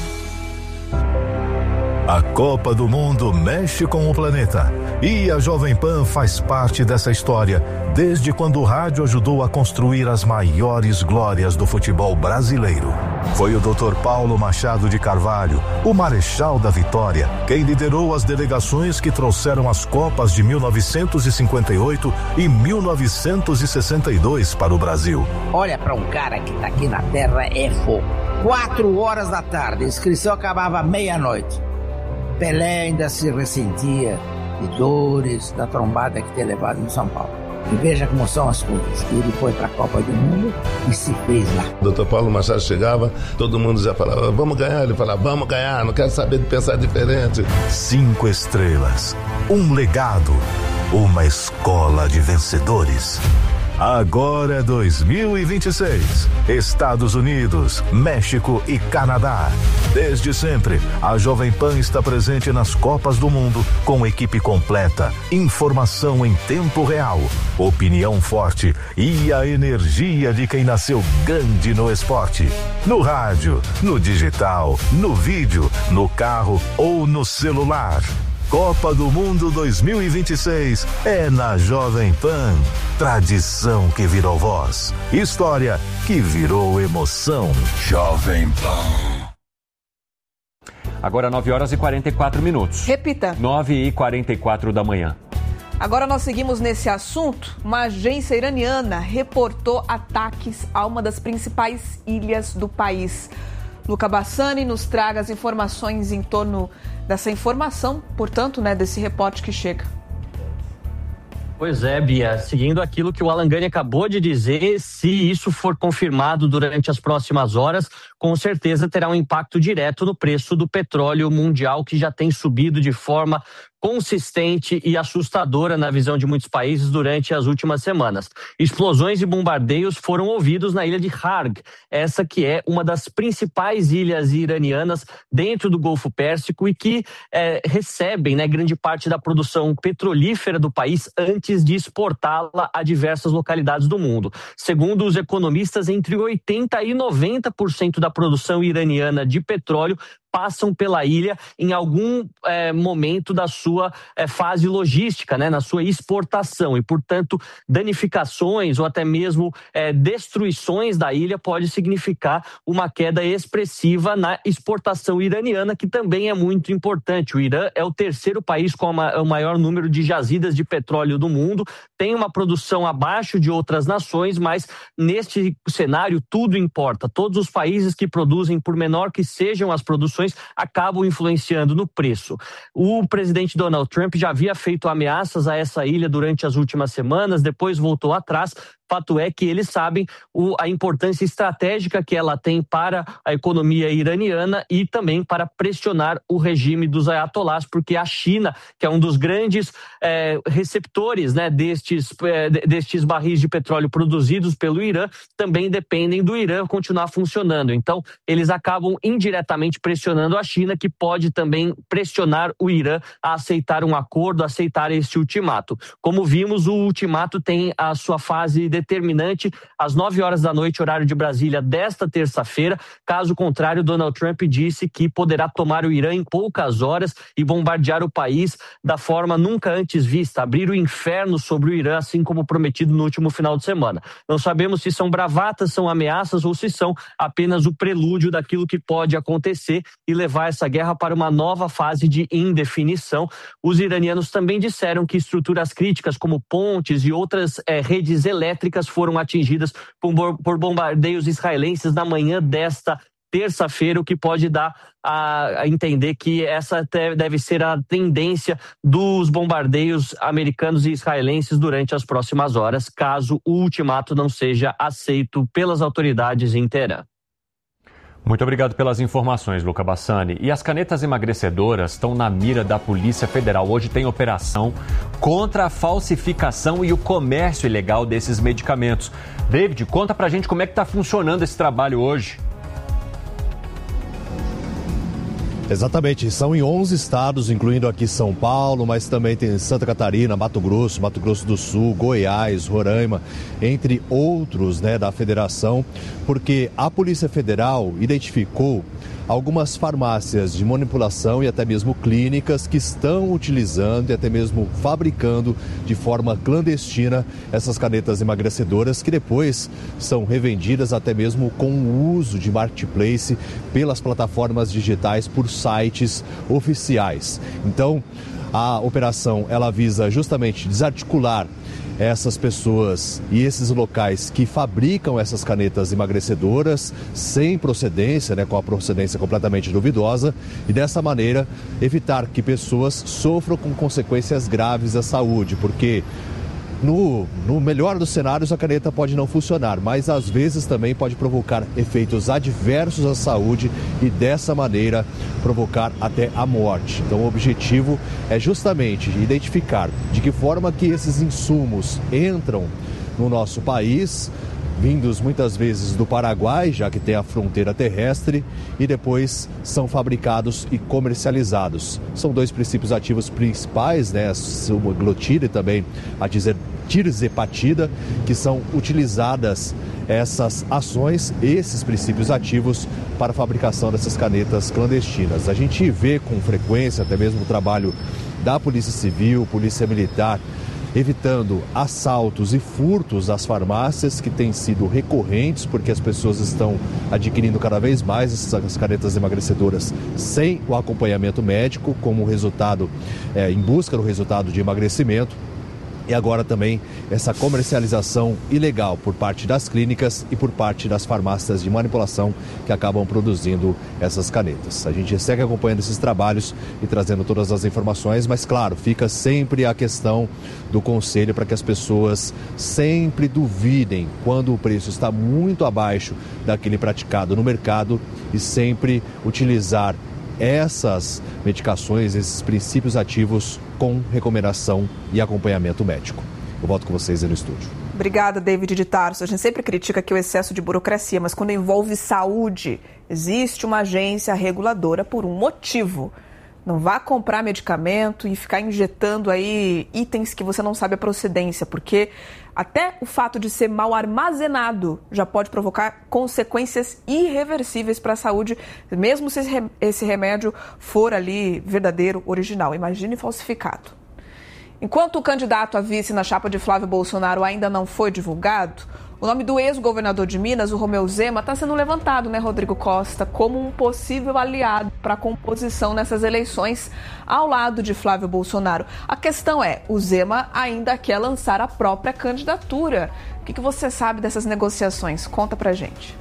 A Copa do Mundo mexe com o planeta. E a Jovem Pan faz parte dessa história, desde quando o rádio ajudou a construir as maiores glórias do futebol brasileiro. Foi o doutor Paulo Machado de Carvalho, o Marechal da Vitória, quem liderou as delegações que trouxeram as Copas de mil novecentos e cinquenta e oito e mil novecentos e sessenta e dois para o Brasil. Olha, para um cara que tá aqui na Terra é fogo. Quatro horas da tarde, a inscrição acabava meia-noite. Pelé ainda se ressentia de dores da trombada que tinha levado em São Paulo. E veja como são as coisas. Ele foi para a Copa do Mundo e se fez lá. O doutor Paulo Machado chegava, todo mundo já falava, vamos ganhar. Ele falava, vamos ganhar, não quero saber de pensar diferente. Cinco estrelas, um legado, uma escola de vencedores. Agora é dois mil e vinte e seis. Estados Unidos, México e Canadá. Desde sempre, a Jovem Pan está presente nas Copas do Mundo com equipe completa, informação em tempo real, opinião forte e a energia de quem nasceu grande no esporte. No rádio, no digital, no vídeo, no carro ou no celular. Copa do Mundo dois mil e vinte e seis é na Jovem Pan. Tradição que virou voz. História que virou emoção. Jovem Pan. Agora nove horas e quarenta e quatro minutos. Repita. nove e quarenta e quatro da manhã. Agora nós seguimos nesse assunto. Uma agência iraniana reportou ataques a uma das principais ilhas do país. Luca Bassani nos traga as informações em torno dessa informação, portanto, né, desse reporte que chega. Pois é, Bia, seguindo aquilo que o Alan Gani acabou de dizer, se isso for confirmado durante as próximas horas, com certeza terá um impacto direto no preço do petróleo mundial, que já tem subido de forma consistente e assustadora na visão de muitos países durante as últimas semanas. Explosões e bombardeios foram ouvidos na ilha de Harg, essa que é uma das principais ilhas iranianas dentro do Golfo Pérsico e que é, recebem, né, grande parte da produção petrolífera do país antes de exportá-la a diversas localidades do mundo. Segundo os economistas, entre oitenta por cento e noventa por cento da produção iraniana de petróleo passam pela ilha em algum é, momento da sua é, fase logística, né, na sua exportação, e, portanto, danificações ou até mesmo é, destruições da ilha pode significar uma queda expressiva na exportação iraniana, que também é muito importante. O Irã é o terceiro país com o maior número de jazidas de petróleo do mundo, tem uma produção abaixo de outras nações, mas neste cenário tudo importa. Todos os países que produzem, por menor que sejam as produções, acabam influenciando no preço. O presidente Donald Trump já havia feito ameaças a essa ilha durante as últimas semanas, depois voltou atrás. Fato é que eles sabem o, a importância estratégica que ela tem para a economia iraniana e também para pressionar o regime dos ayatolás, porque a China, que é um dos grandes é, receptores, né, destes, é, destes barris de petróleo produzidos pelo Irã, também dependem do Irã continuar funcionando. Então, eles acabam indiretamente pressionando a China, que pode também pressionar o Irã a aceitar um acordo, a aceitar este ultimato. Como vimos, o ultimato tem a sua fase de determinante às nove horas da noite, horário de Brasília, desta terça-feira. Caso contrário, Donald Trump disse que poderá tomar o Irã em poucas horas e bombardear o país da forma nunca antes vista, abrir o inferno sobre o Irã, assim como prometido no último final de semana. Não sabemos se são bravatas, são ameaças ou se são apenas o prelúdio daquilo que pode acontecer e levar essa guerra para uma nova fase de indefinição. Os iranianos também disseram que estruturas críticas como pontes e outras é, redes elétricas foram atingidas por, por bombardeios israelenses na manhã desta terça-feira, o que pode dar a, a entender que essa deve ser a tendência dos bombardeios americanos e israelenses durante as próximas horas, caso o ultimato não seja aceito pelas autoridades em Teherã. Muito obrigado pelas informações, Luca Bassani. E as canetas emagrecedoras estão na mira da Polícia Federal. Hoje tem operação contra a falsificação e o comércio ilegal desses medicamentos. David, conta pra gente como é que está funcionando esse trabalho hoje. Exatamente, são em onze estados, incluindo aqui São Paulo, mas também tem Santa Catarina, Mato Grosso, Mato Grosso do Sul, Goiás, Roraima, entre outros, né, da federação, porque a Polícia Federal identificou algumas farmácias de manipulação e até mesmo clínicas que estão utilizando e até mesmo fabricando de forma clandestina essas canetas emagrecedoras, que depois são revendidas até mesmo com o uso de marketplace pelas plataformas digitais por sites oficiais. Então, a operação ela visa justamente desarticular essas pessoas e esses locais que fabricam essas canetas emagrecedoras sem procedência, né, com a procedência completamente duvidosa, e dessa maneira evitar que pessoas sofram com consequências graves à saúde, porque No, no melhor dos cenários, a caneta pode não funcionar, mas às vezes também pode provocar efeitos adversos à saúde e dessa maneira provocar até a morte. Então o objetivo é justamente identificar de que forma que esses insumos entram no nosso país, vindos muitas vezes do Paraguai, já que tem a fronteira terrestre, e depois são fabricados e comercializados. São dois princípios ativos principais, né, a sumaglutida e também a tirzepatida, que são utilizadas essas ações, esses princípios ativos para a fabricação dessas canetas clandestinas. A gente vê com frequência até mesmo o trabalho da Polícia Civil, Polícia Militar, evitando assaltos e furtos às farmácias, que têm sido recorrentes, porque as pessoas estão adquirindo cada vez mais essas canetas emagrecedoras sem o acompanhamento médico, como resultado, é, em busca do resultado de emagrecimento. E agora também essa comercialização ilegal por parte das clínicas e por parte das farmácias de manipulação que acabam produzindo essas canetas. A gente segue acompanhando esses trabalhos e trazendo todas as informações, mas claro, fica sempre a questão do conselho para que as pessoas sempre duvidem quando o preço está muito abaixo daquele praticado no mercado e sempre utilizar essas medicações, esses princípios ativos com recomendação e acompanhamento médico. Eu volto com vocês aí no estúdio. Obrigada, David de Tarso. A gente sempre critica aqui o excesso de burocracia, mas quando envolve saúde, existe uma agência reguladora por um motivo. Não vá comprar medicamento e ficar injetando aí itens que você não sabe a procedência, porque até o fato de ser mal armazenado já pode provocar consequências irreversíveis para a saúde, mesmo se esse remédio for ali verdadeiro, original. Imagine falsificado. Enquanto o candidato a vice na chapa de Flávio Bolsonaro ainda não foi divulgado, o nome do ex-governador de Minas, o Romeu Zema, está sendo levantado, né, Rodrigo Costa, como um possível aliado para a composição nessas eleições ao lado de Flávio Bolsonaro. A questão é, o Zema ainda quer lançar a própria candidatura. O que, que você sabe dessas negociações? Conta pra gente.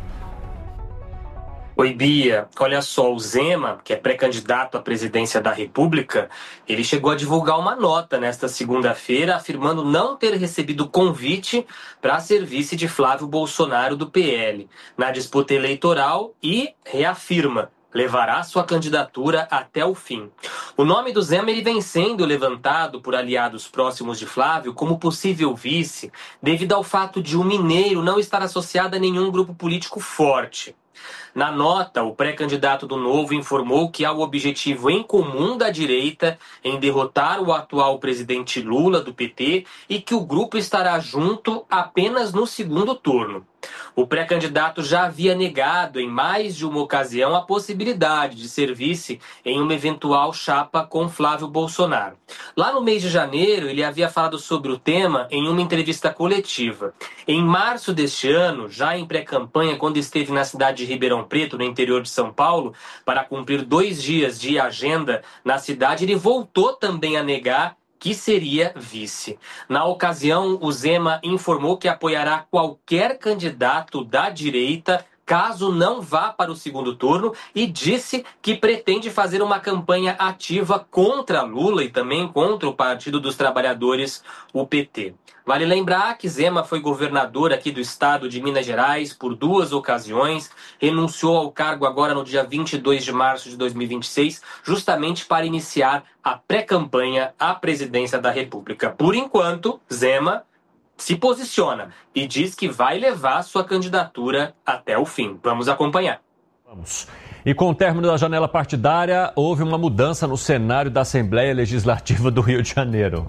Oi, Bia. Olha só, o Zema, que é pré-candidato à presidência da República, ele chegou a divulgar uma nota nesta segunda-feira afirmando não ter recebido convite para ser vice de Flávio Bolsonaro do P L na disputa eleitoral e reafirma: levará sua candidatura até o fim. O nome do Zema ele vem sendo levantado por aliados próximos de Flávio como possível vice devido ao fato de um mineiro não estar associado a nenhum grupo político forte. Na nota, o pré-candidato do Novo informou que há o objetivo em comum da direita em derrotar o atual presidente Lula, do P T, e que o grupo estará junto apenas no segundo turno. O pré-candidato já havia negado em mais de uma ocasião a possibilidade de ser vice em uma eventual chapa com Flávio Bolsonaro. Lá no mês de janeiro, ele havia falado sobre o tema em uma entrevista coletiva. Em março deste ano, já em pré-campanha, quando esteve na cidade de Ribeirão Preto, no interior de São Paulo, para cumprir dois dias de agenda na cidade, ele voltou também a negar que seria vice. Na ocasião, o Zema informou que apoiará qualquer candidato da direita caso não vá para o segundo turno e disse que pretende fazer uma campanha ativa contra Lula e também contra o Partido dos Trabalhadores, o P T. Vale lembrar que Zema foi governador aqui do estado de Minas Gerais por duas ocasiões, renunciou ao cargo agora no dia vinte e dois de março de dois mil e vinte e seis, justamente para iniciar a pré-campanha à presidência da República. Por enquanto, Zema se posiciona e diz que vai levar sua candidatura até o fim. Vamos acompanhar. Vamos. E com o término da janela partidária, houve uma mudança no cenário da Assembleia Legislativa do Rio de Janeiro.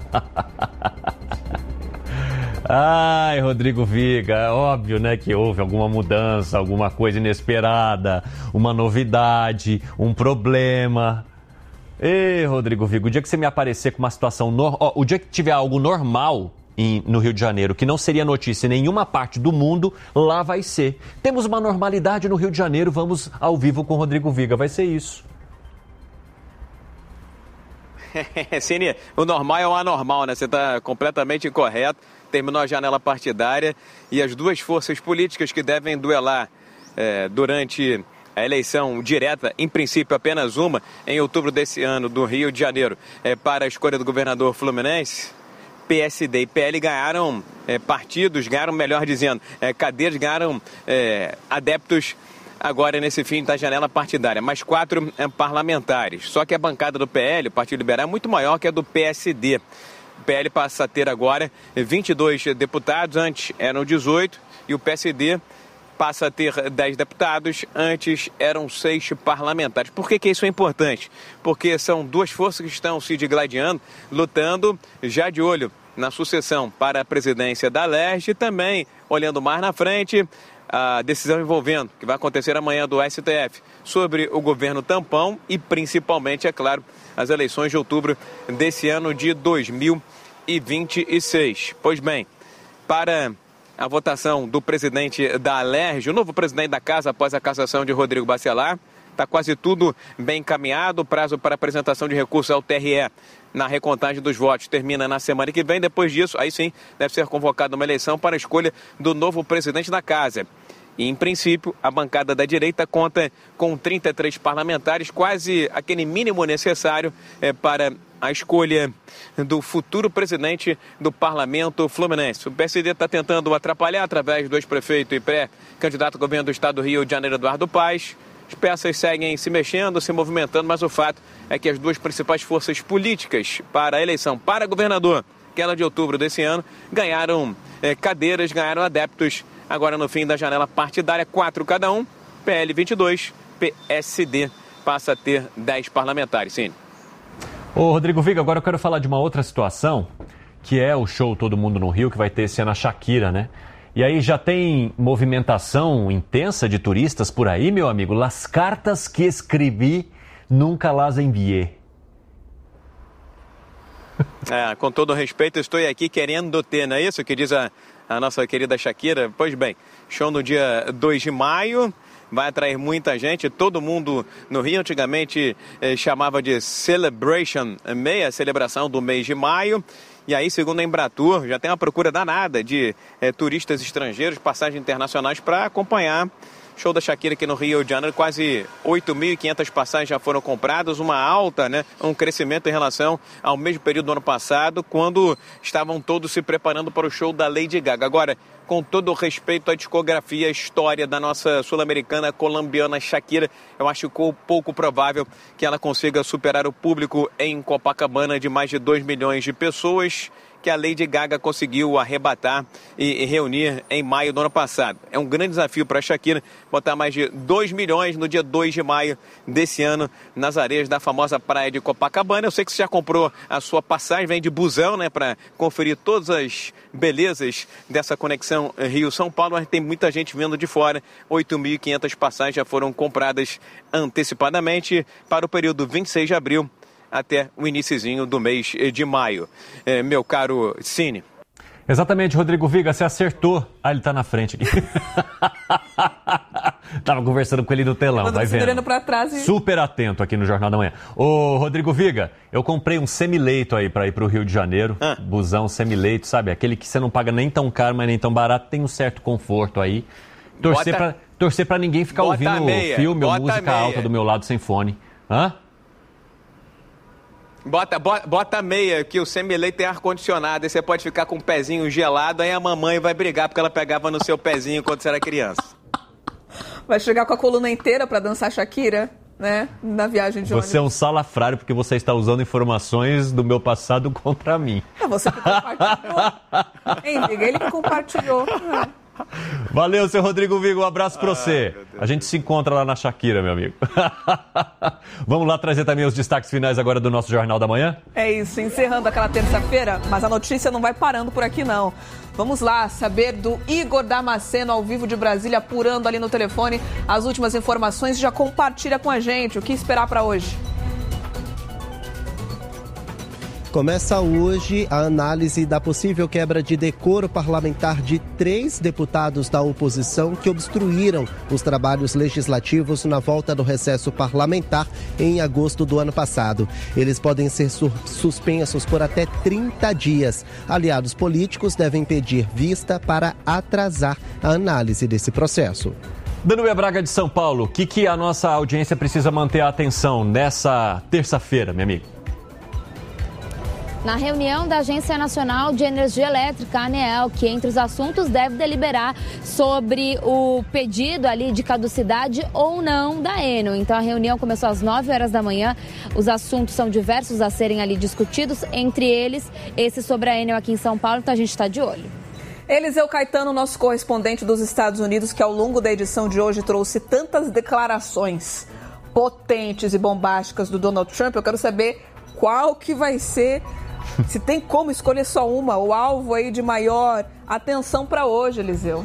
Ai, Rodrigo Viga, óbvio, né, que houve alguma mudança, alguma coisa inesperada, uma novidade, um problema. Ei, Rodrigo Viga, o dia que você me aparecer com uma situação... No... Oh, o dia que tiver algo normal em, no Rio de Janeiro, que não seria notícia em nenhuma parte do mundo, lá vai ser. Temos uma normalidade no Rio de Janeiro, vamos ao vivo com o Rodrigo Viga, vai ser isso. Cine, o normal é o anormal, né? Você está completamente incorreto. Terminou a janela partidária e as duas forças políticas que devem duelar é, durante a eleição direta, em princípio apenas uma, em outubro desse ano, do Rio de Janeiro, é, para a escolha do governador fluminense, P S D e P L ganharam é, partidos, ganharam, melhor dizendo, é, cadeiras, ganharam é, adeptos agora nesse fim da janela partidária, mais quatro é, parlamentares. Só que a bancada do P L, o Partido Liberal, é muito maior que a do P S D. O P L passa a ter agora vinte e dois deputados, antes eram dezoito, e o P S D passa a ter dez deputados, antes eram seis parlamentares. Por que que isso é importante? Porque são duas forças que estão se digladiando, lutando já de olho na sucessão para a presidência da Alerj e também olhando mais na frente a decisão envolvendo, que vai acontecer amanhã do S T F, sobre o governo tampão e principalmente, é claro, as eleições de outubro desse ano de dois mil e vinte e seis. Pois bem, para a votação do presidente da Alerj, o novo presidente da casa após a cassação de Rodrigo Bacelar, está quase tudo bem encaminhado. O prazo para apresentação de recurso ao T R E na recontagem dos votos termina na semana que vem. Depois disso, aí sim, deve ser convocada uma eleição para a escolha do novo presidente da casa. E, em princípio, a bancada da direita conta com trinta e três parlamentares, quase aquele mínimo necessário é, para a escolha do futuro presidente do Parlamento Fluminense. O P S D está tentando atrapalhar através do ex-prefeito e pré-candidato ao governo do estado do Rio de Janeiro, Eduardo Paes. As peças seguem se mexendo, se movimentando, mas o fato é que as duas principais forças políticas para a eleição para governador, aquela de outubro desse ano, ganharam é, cadeiras, ganharam adeptos. Agora no fim da janela partidária, quatro cada um, P L vinte e dois, P S D passa a ter dez parlamentares. Sim. Ô, Rodrigo Viga, agora eu quero falar de uma outra situação, que é o show Todo Mundo no Rio, que vai ter esse ano a Shakira, né? E aí já tem movimentação intensa de turistas por aí, meu amigo? Las cartas que escrevi, nunca las enviei. É, com todo respeito, estou aqui querendo ter, não é isso que diz a, a nossa querida Shakira? Pois bem, show no dia dois de maio, vai atrair muita gente, todo mundo no Rio, antigamente eh, chamava de Celebration May, a celebração do mês de maio. E aí, segundo a Embratur, já tem uma procura danada de eh, turistas estrangeiros, passagens internacionais para acompanhar show da Shakira aqui no Rio de Janeiro. Quase oito mil e quinhentas passagens já foram compradas, uma alta, né, um crescimento em relação ao mesmo período do ano passado, quando estavam todos se preparando para o show da Lady Gaga. Agora, com todo o respeito à discografia, à história da nossa sul-americana colombiana Shakira, eu acho pouco provável que ela consiga superar o público em Copacabana de mais de dois milhões de pessoas que a Lady Gaga conseguiu arrebatar e reunir em maio do ano passado. É um grande desafio para a Shakira botar mais de dois milhões no dia dois de maio desse ano nas areias da famosa praia de Copacabana. Eu sei que você já comprou a sua passagem, vem de busão, né, para conferir todas as belezas dessa conexão Rio-São Paulo, mas tem muita gente vindo de fora. oito mil e quinhentas passagens já foram compradas antecipadamente para o período vinte e seis de abril até o iniciozinho do mês de maio. É, meu caro Cine. Exatamente, Rodrigo Viga, você acertou. Ah, ele tá na frente aqui. Tava conversando com ele no telão, vai vendo. Pra trás e... Super atento aqui no Jornal da Manhã. Ô, Rodrigo Viga, eu comprei um semileito aí pra ir pro Rio de Janeiro. Ah. Busão semileito, sabe? Aquele que você não paga nem tão caro, mas nem tão barato. Tem um certo conforto aí. Torcer, Bota... pra, torcer pra ninguém ficar Bota ouvindo filme ou música alta do meu lado sem fone. Hã? Bota, bota, bota a meia, que o semileito tem ar-condicionado, e você pode ficar com o pezinho gelado, aí a mamãe vai brigar porque ela pegava no seu pezinho quando você era criança. Vai chegar com a coluna inteira pra dançar Shakira, né? Na viagem de ônibus. Você é um salafrário porque você está usando informações do meu passado contra mim. É você que compartilhou. Hein, Viga? Ele que compartilhou. É. Valeu, seu Rodrigo Viga, um abraço pra você. A gente se encontra lá na Shakira, meu amigo. Vamos lá trazer também os destaques finais agora do nosso Jornal da Manhã? É isso, encerrando aquela terça-feira, mas a notícia não vai parando por aqui, não. Vamos lá saber do Igor Damasceno, ao vivo de Brasília, apurando ali no telefone as últimas informações. Já compartilha com a gente o que esperar para hoje. Começa hoje a análise da possível quebra de decoro parlamentar de três deputados da oposição que obstruíram os trabalhos legislativos na volta do recesso parlamentar em agosto do ano passado. Eles podem ser suspensos por até trinta dias. Aliados políticos devem pedir vista para atrasar a análise desse processo. Danúbia Braga de São Paulo, o que, que a nossa audiência precisa manter a atenção nessa terça-feira, meu amigo? Na reunião da Agência Nacional de Energia Elétrica, a ANEEL, que entre os assuntos deve deliberar sobre o pedido ali de caducidade ou não da Enel. Então a reunião começou às nove horas da manhã, os assuntos são diversos a serem ali discutidos, entre eles esse sobre a Enel aqui em São Paulo, então a gente está de olho. Eliseu Caetano, nosso correspondente dos Estados Unidos, que ao longo da edição de hoje trouxe tantas declarações potentes e bombásticas do Donald Trump, eu quero saber qual que vai ser... Se tem como escolher só uma, o alvo aí de maior atenção para hoje, Eliseu.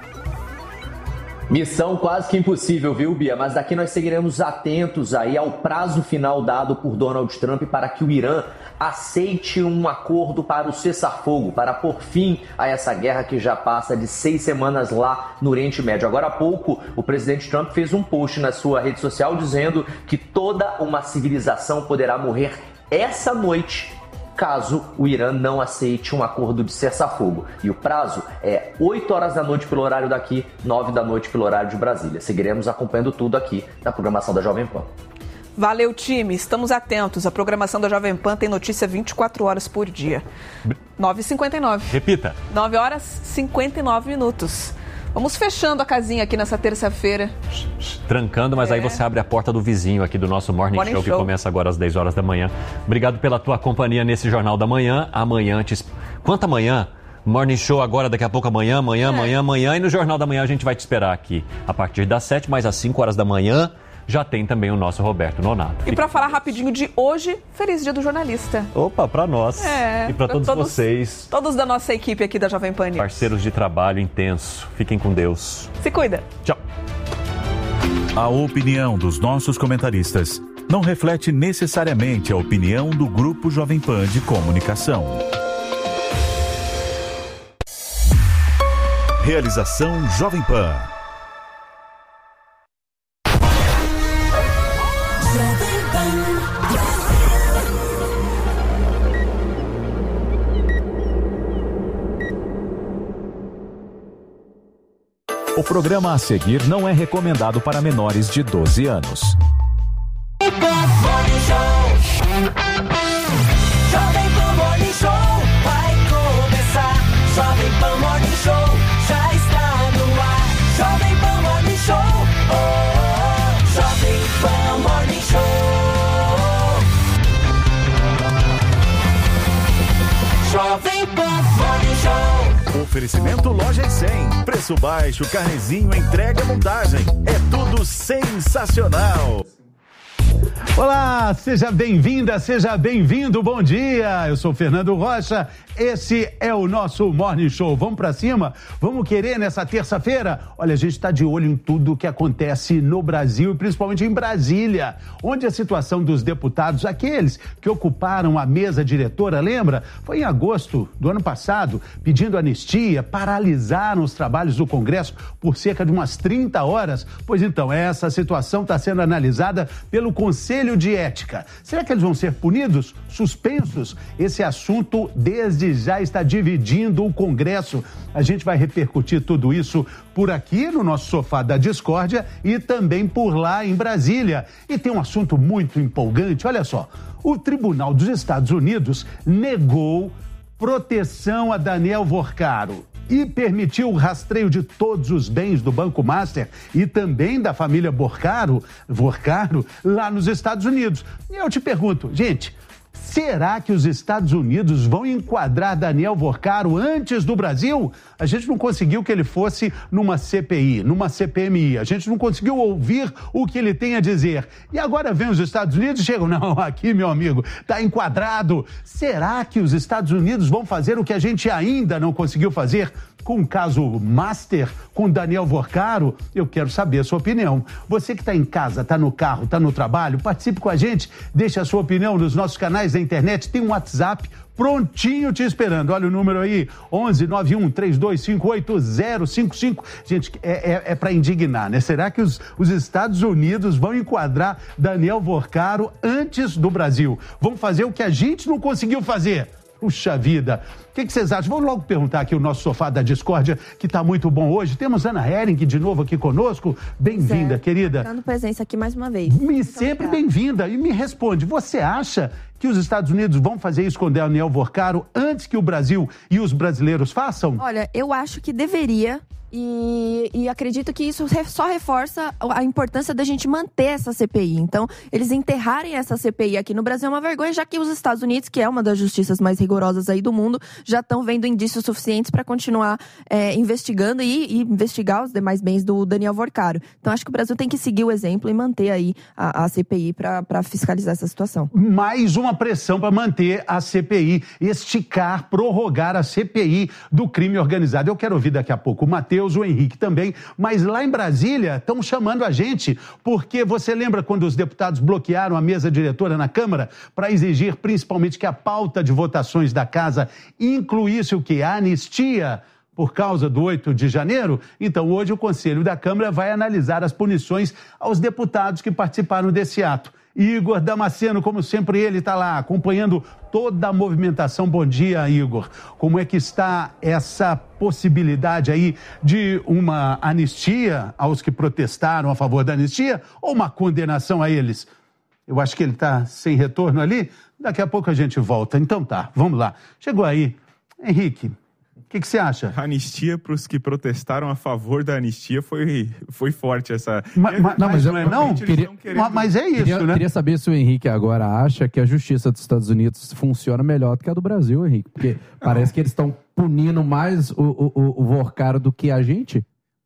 Missão quase que impossível, viu, Bia? Mas daqui nós seguiremos atentos aí ao prazo final dado por Donald Trump para que o Irã aceite um acordo para o cessar-fogo, para pôr fim a essa guerra que já passa de seis semanas lá no Oriente Médio. Agora há pouco, o presidente Trump fez um post na sua rede social dizendo que toda uma civilização poderá morrer essa noite caso o Irã não aceite um acordo de cessar-fogo. E o prazo é oito horas da noite pelo horário daqui, nove da noite pelo horário de Brasília. Seguiremos acompanhando tudo aqui na programação da Jovem Pan. Valeu, time. Estamos atentos. A programação da Jovem Pan tem notícia vinte e quatro horas por dia. nove e cinquenta e nove. Repita. nove horas e cinquenta e nove minutos. Vamos fechando a casinha aqui nessa terça-feira. Trancando, mas é. Aí você abre a porta do vizinho aqui do nosso Morning, Morning Show, Show, que começa agora às dez horas da manhã. Obrigado pela tua companhia nesse Jornal da Manhã. Amanhã, antes... Quanta manhã? Morning Show agora, daqui a pouco amanhã, amanhã, é. amanhã, amanhã. E no Jornal da Manhã a gente vai te esperar aqui a partir das sete, mais às cinco horas da manhã. já tem também o nosso Roberto Nonato. E para falar rapidinho de hoje, feliz dia do jornalista. Opa, para nós é, e para todos, todos vocês. Todos da nossa equipe aqui da Jovem Pan News. Parceiros de trabalho intenso. Fiquem com Deus. Se cuida. Tchau. A opinião dos nossos comentaristas não reflete necessariamente a opinião do Grupo Jovem Pan de Comunicação. Realização Jovem Pan. O programa a seguir não é recomendado para menores de doze anos. Jovem Pan Morning Show vai começar. Jovem Pan Morning Show já está no ar. Jovem Pan Morning Show, oh, oh, oh. Jovem Pan Morning Show. Jovem Pan Morning Show. Oferecimento Loja e cem. Preço baixo, carnezinho, entrega, montagem. É tudo sensacional. Olá, seja bem-vinda, seja bem-vindo, bom dia, eu sou Fernando Rocha, esse é o nosso Morning Show, vamos pra cima, vamos querer nessa terça-feira? Olha, a gente está de olho em tudo que acontece no Brasil e principalmente em Brasília, onde a situação dos deputados, aqueles que ocuparam a mesa diretora, lembra? Foi em agosto do ano passado, pedindo anistia, paralisaram os trabalhos do Congresso por cerca de umas trinta horas, pois então, essa situação está sendo analisada pelo Conselho de Ética. Será que eles vão ser punidos? Suspensos? Esse assunto desde já está dividindo o Congresso. A gente vai repercutir tudo isso por aqui no nosso sofá da discórdia e também por lá em Brasília. E tem um assunto muito empolgante, olha só. O Tribunal dos Estados Unidos negou proteção a Daniel Vorcaro e permitiu o rastreio de todos os bens do Banco Master e também da família Vorcaro, Vorcaro lá nos Estados Unidos. E eu te pergunto, gente, será que os Estados Unidos vão enquadrar Daniel Vorcaro antes do Brasil? A gente não conseguiu que ele fosse numa C P I, numa C P M I. A gente não conseguiu ouvir o que ele tem a dizer. E agora vem os Estados Unidos e chegam, não, aqui, meu amigo, tá enquadrado. Será que os Estados Unidos vão fazer o que a gente ainda não conseguiu fazer com o caso Master, com Daniel Vorcaro? Eu quero saber a sua opinião. Você que está em casa, está no carro, está no trabalho, participe com a gente, deixe a sua opinião nos nossos canais da internet, tem um WhatsApp prontinho te esperando. Olha o número aí, onze nove um três dois cinco oito zero cinco cinco. Gente, é, é, é para indignar, né? Será que os, os Estados Unidos vão enquadrar Daniel Vorcaro antes do Brasil? Vão fazer o que a gente não conseguiu fazer? Puxa vida, o que, que vocês acham? Vamos logo perguntar aqui o nosso sofá da discórdia, que está muito bom hoje. Temos Ana Hering de novo aqui conosco. Bem-vinda, certo. Querida. Dando presença aqui mais uma vez. E muito sempre bem-vinda. E me responde, você acha que os Estados Unidos vão fazer isso com Daniel Vorcaro antes que o Brasil e os brasileiros façam? Olha, eu acho que deveria. E, e acredito que isso só reforça a importância da gente manter essa C P I. Então, eles enterrarem essa C P I aqui no Brasil é uma vergonha, já que os Estados Unidos, que é uma das justiças mais rigorosas aí do mundo, já estão vendo indícios suficientes para continuar é, investigando e, e investigar os demais bens do Daniel Vorcaro. Então, acho que o Brasil tem que seguir o exemplo e manter aí a, a C P I para fiscalizar essa situação. Mais uma pressão para manter a C P I, esticar, prorrogar a C P I do crime organizado. Eu quero ouvir daqui a pouco o Matheus, o Henrique também, mas lá em Brasília estão chamando a gente, porque você lembra quando os deputados bloquearam a mesa diretora na Câmara para exigir principalmente que a pauta de votações da casa incluísse o que? A anistia por causa do oito de janeiro? Então hoje o Conselho da Câmara vai analisar as punições aos deputados que participaram desse ato. Igor Damasceno, como sempre, ele está lá acompanhando toda a movimentação. Bom dia, Igor. Como é que está essa possibilidade aí de uma anistia aos que protestaram a favor da anistia ou uma condenação a eles? Eu acho que ele está sem retorno ali. Daqui a pouco a gente volta. Então tá, vamos lá. Chegou aí. Henrique, o que, que você acha? A anistia para os que protestaram a favor da anistia foi, foi forte essa... Mas, mas, não, mas não é não? Queria, querendo... Mas é isso, queria, né? Queria saber se o Henrique agora acha que a justiça dos Estados Unidos funciona melhor do que a do Brasil, Henrique. Porque não. Parece que eles estão punindo mais o, o, o Vorcaro do que a gente.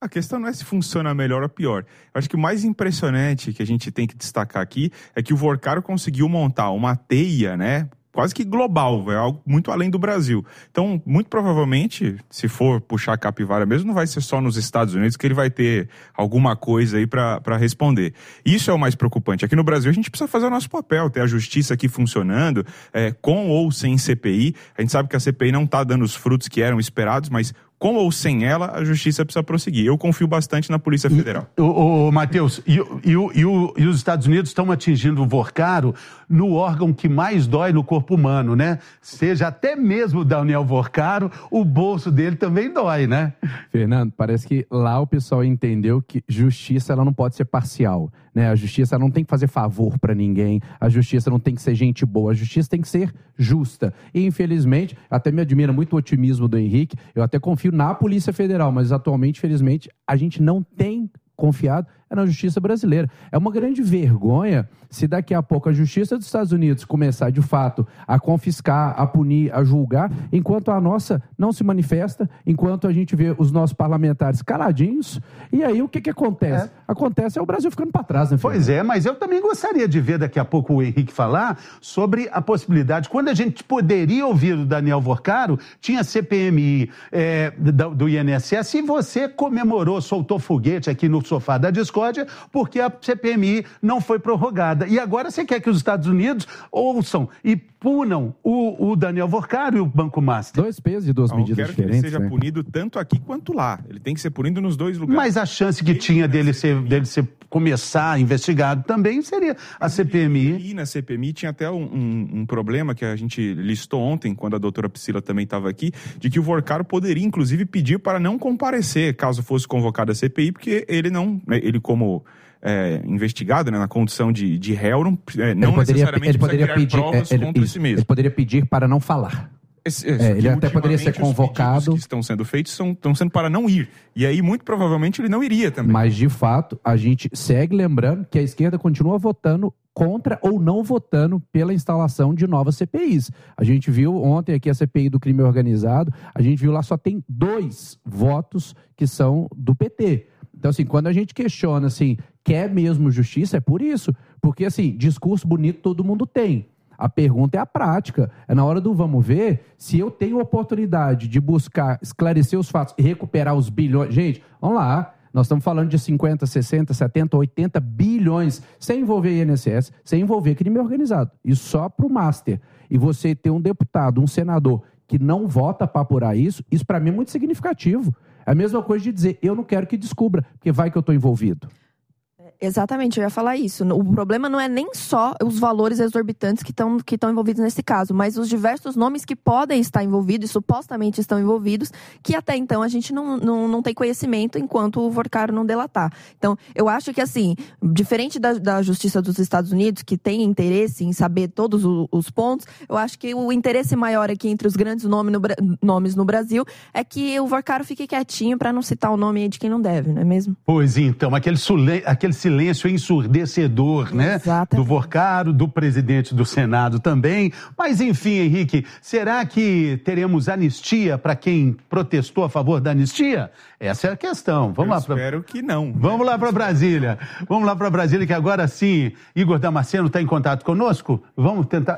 A questão não é se funciona melhor ou pior. Eu acho que o mais impressionante que a gente tem que destacar aqui é que o Vorcaro conseguiu montar uma teia, né, quase que global, é algo muito além do Brasil. Então, muito provavelmente, se for puxar a capivara mesmo, não vai ser só nos Estados Unidos que ele vai ter alguma coisa aí para responder. Isso é o mais preocupante. Aqui no Brasil a gente precisa fazer o nosso papel, ter a justiça aqui funcionando, é, com ou sem C P I. A gente sabe que a C P I não está dando os frutos que eram esperados, mas com ou sem ela, a justiça precisa prosseguir. Eu confio bastante na Polícia Federal. O, o, o Matheus, e, e, e, o, e os Estados Unidos estão atingindo o Vorcaro no órgão que mais dói no corpo humano, né? Seja até mesmo o Daniel Vorcaro, o bolso dele também dói, né? Fernando, parece que lá o pessoal entendeu que justiça ela não pode ser parcial, né? A justiça não tem que fazer favor para ninguém, a justiça não tem que ser gente boa, a justiça tem que ser justa. E, infelizmente, até me admira muito o otimismo do Henrique, eu até confio na Polícia Federal, mas atualmente, infelizmente, a gente não tem confiado na justiça brasileira. É uma grande vergonha se daqui a pouco a justiça dos Estados Unidos começar, de fato, a confiscar, a punir, a julgar, enquanto a nossa não se manifesta, enquanto a gente vê os nossos parlamentares caladinhos, e aí o que que acontece? É. Acontece é o Brasil ficando para trás, né, filho? Pois é, mas eu também gostaria de ver daqui a pouco o Henrique falar sobre a possibilidade, quando a gente poderia ouvir o Daniel Vorcaro, tinha C P M I é, do, do I N S S, e você comemorou, soltou foguete aqui no sofá da discórdia, porque a C P M I não foi prorrogada. E agora você quer que os Estados Unidos ouçam e punam o, o Daniel Vorcaro e o Banco Master. Dois pesos e duas não, medidas eu quero diferentes. Que ele seja né? punido tanto aqui quanto lá. Ele tem que ser punido nos dois lugares. Mas a chance que tinha dele ser, dele ser começar investigado também seria a C P M I. E na C P M I tinha até um, um, um problema que a gente listou ontem, quando a doutora Priscila também estava aqui, de que o Vorcaro poderia, inclusive, pedir para não comparecer, caso fosse convocada a C P I, porque ele não, ele como é, investigado, né, na condição de, de réu, não, é, não ele poderia, necessariamente ele poderia criar pedir, provas é, ele, contra isso, si mesmo. Ele poderia pedir para não falar. Esse, é, ele até poderia ser convocado. Os que estão sendo feitos são, estão sendo para não ir. E aí, muito provavelmente, ele não iria também. Mas, de fato, a gente segue lembrando que a esquerda continua votando contra ou não votando pela instalação de novas C P Is. A gente viu ontem aqui a C P I do crime organizado, a gente viu lá só tem dois votos que são do P T. Então, assim, quando a gente questiona, assim, quer mesmo justiça, é por isso. Porque, assim, discurso bonito todo mundo tem. A pergunta é a prática. É na hora do vamos ver, se eu tenho oportunidade de buscar esclarecer os fatos e recuperar os bilhões... Gente, vamos lá. Nós estamos falando de cinquenta, sessenta, setenta, oitenta bilhões sem envolver I N S S, sem envolver crime organizado. E só para o Master. E você ter um deputado, um senador que não vota para apurar isso, isso para mim é muito significativo. É a mesma coisa de dizer, eu não quero que descubra, porque vai que eu estou envolvido. Exatamente, eu ia falar isso. O problema não é nem só os valores exorbitantes que estão que estão envolvidos nesse caso, mas os diversos nomes que podem estar envolvidos e supostamente estão envolvidos, que até então a gente não, não, não tem conhecimento enquanto o Vorcaro não delatar. Então, eu acho que, assim, diferente da, da Justiça dos Estados Unidos, que tem interesse em saber todos os, os pontos, eu acho que o interesse maior aqui entre os grandes nomes no, nomes no Brasil é que o Vorcaro fique quietinho para não citar o nome de quem não deve, não é mesmo? Pois então, aquele, sule, aquele silêncio ensurdecedor, né? Exatamente. Do Vorcaro, do presidente do Senado também. Mas, enfim, Henrique, será que teremos anistia para quem protestou a favor da anistia? Essa é a questão. Vamos Eu lá pra... espero que não. Vamos lá para Brasília. Vamos lá para Brasília, que agora sim, Igor Damasceno está em contato conosco. Vamos tentar...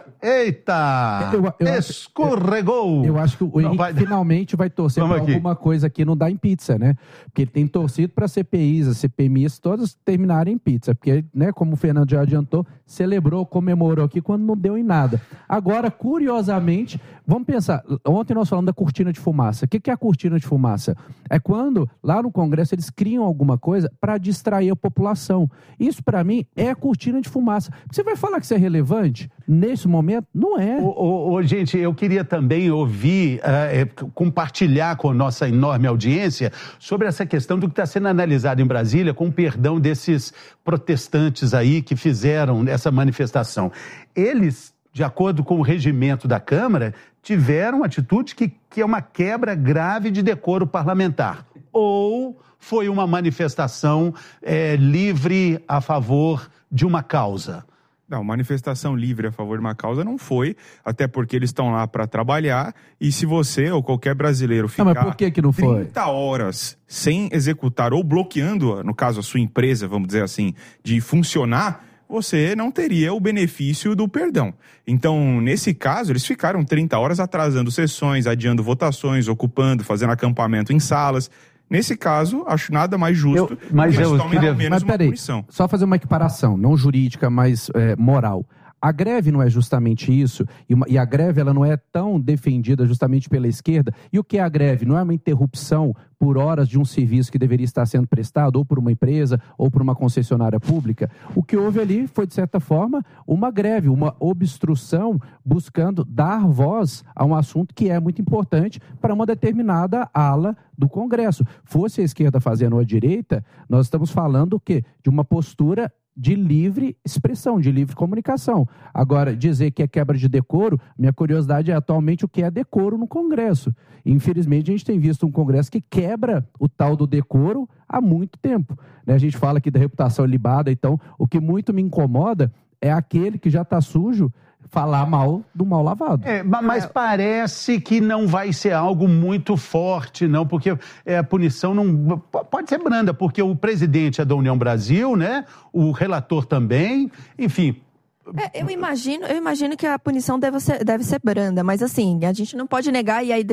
Eita! Eu, eu Escorregou! Eu, eu acho que o Henrique vai... finalmente vai torcer para alguma coisa que não dá em pizza, né? Porque ele tem torcido para C P Is, as C P M Is, todas terminarem em pizza. Porque, né, como o Fernando já adiantou, celebrou, comemorou aqui quando não deu em nada. Agora, curiosamente, vamos pensar, ontem nós falamos da cortina de fumaça. O que é a cortina de fumaça? É quando lá no Congresso eles criam alguma coisa para distrair a população. Isso, para mim, é a cortina de fumaça. Você vai falar que isso é relevante? Nesse momento, não é. Ô, ô, ô, gente, eu queria também ouvir, uh, compartilhar com a nossa enorme audiência sobre essa questão do que está sendo analisado em Brasília, com o perdão desses protestantes aí que fizeram essa manifestação. Eles, de acordo com o regimento da Câmara, tiveram uma atitude que, que é uma quebra grave de decoro parlamentar. Ou foi uma manifestação é, livre a favor de uma causa? Não, manifestação livre a favor de uma causa não foi, até porque eles estão lá para trabalhar, e se você ou qualquer brasileiro ficar não, mas por que que não foi? trinta horas sem executar ou bloqueando, no caso a sua empresa, vamos dizer assim, de funcionar, você não teria o benefício do perdão. Então, nesse caso, eles ficaram trinta horas atrasando sessões, adiando votações, ocupando, fazendo acampamento em salas. Nesse caso, acho nada mais justo. Eu, mas que eles eu tomem queria... ao menos mas uma peraí, punição. só fazer uma equiparação, não jurídica, mas é, moral. A greve não é justamente isso, e, uma, e a greve ela não é tão defendida justamente pela esquerda. E o que é a greve? Não é uma interrupção por horas de um serviço que deveria estar sendo prestado, ou por uma empresa, ou por uma concessionária pública. O que houve ali foi, de certa forma, uma greve, uma obstrução buscando dar voz a um assunto que é muito importante para uma determinada ala do Congresso. Fosse a esquerda fazendo ou a direita, nós estamos falando o quê? De uma postura de livre expressão, de livre comunicação. Agora, dizer que é quebra de decoro, minha curiosidade é atualmente o que é decoro no Congresso. Infelizmente, a gente tem visto um Congresso que quebra o tal do decoro há muito tempo. Né? A gente fala aqui da reputação ilibada, então o que muito me incomoda é aquele que já está sujo falar mal do mal lavado. É, mas parece que não vai ser algo muito forte, não, porque é, a punição não pode ser branda, porque o presidente é da União Brasil, né? O relator também, enfim. É, eu imagino, eu imagino que a punição deve ser, deve ser branda, mas assim, a gente não pode negar, e aí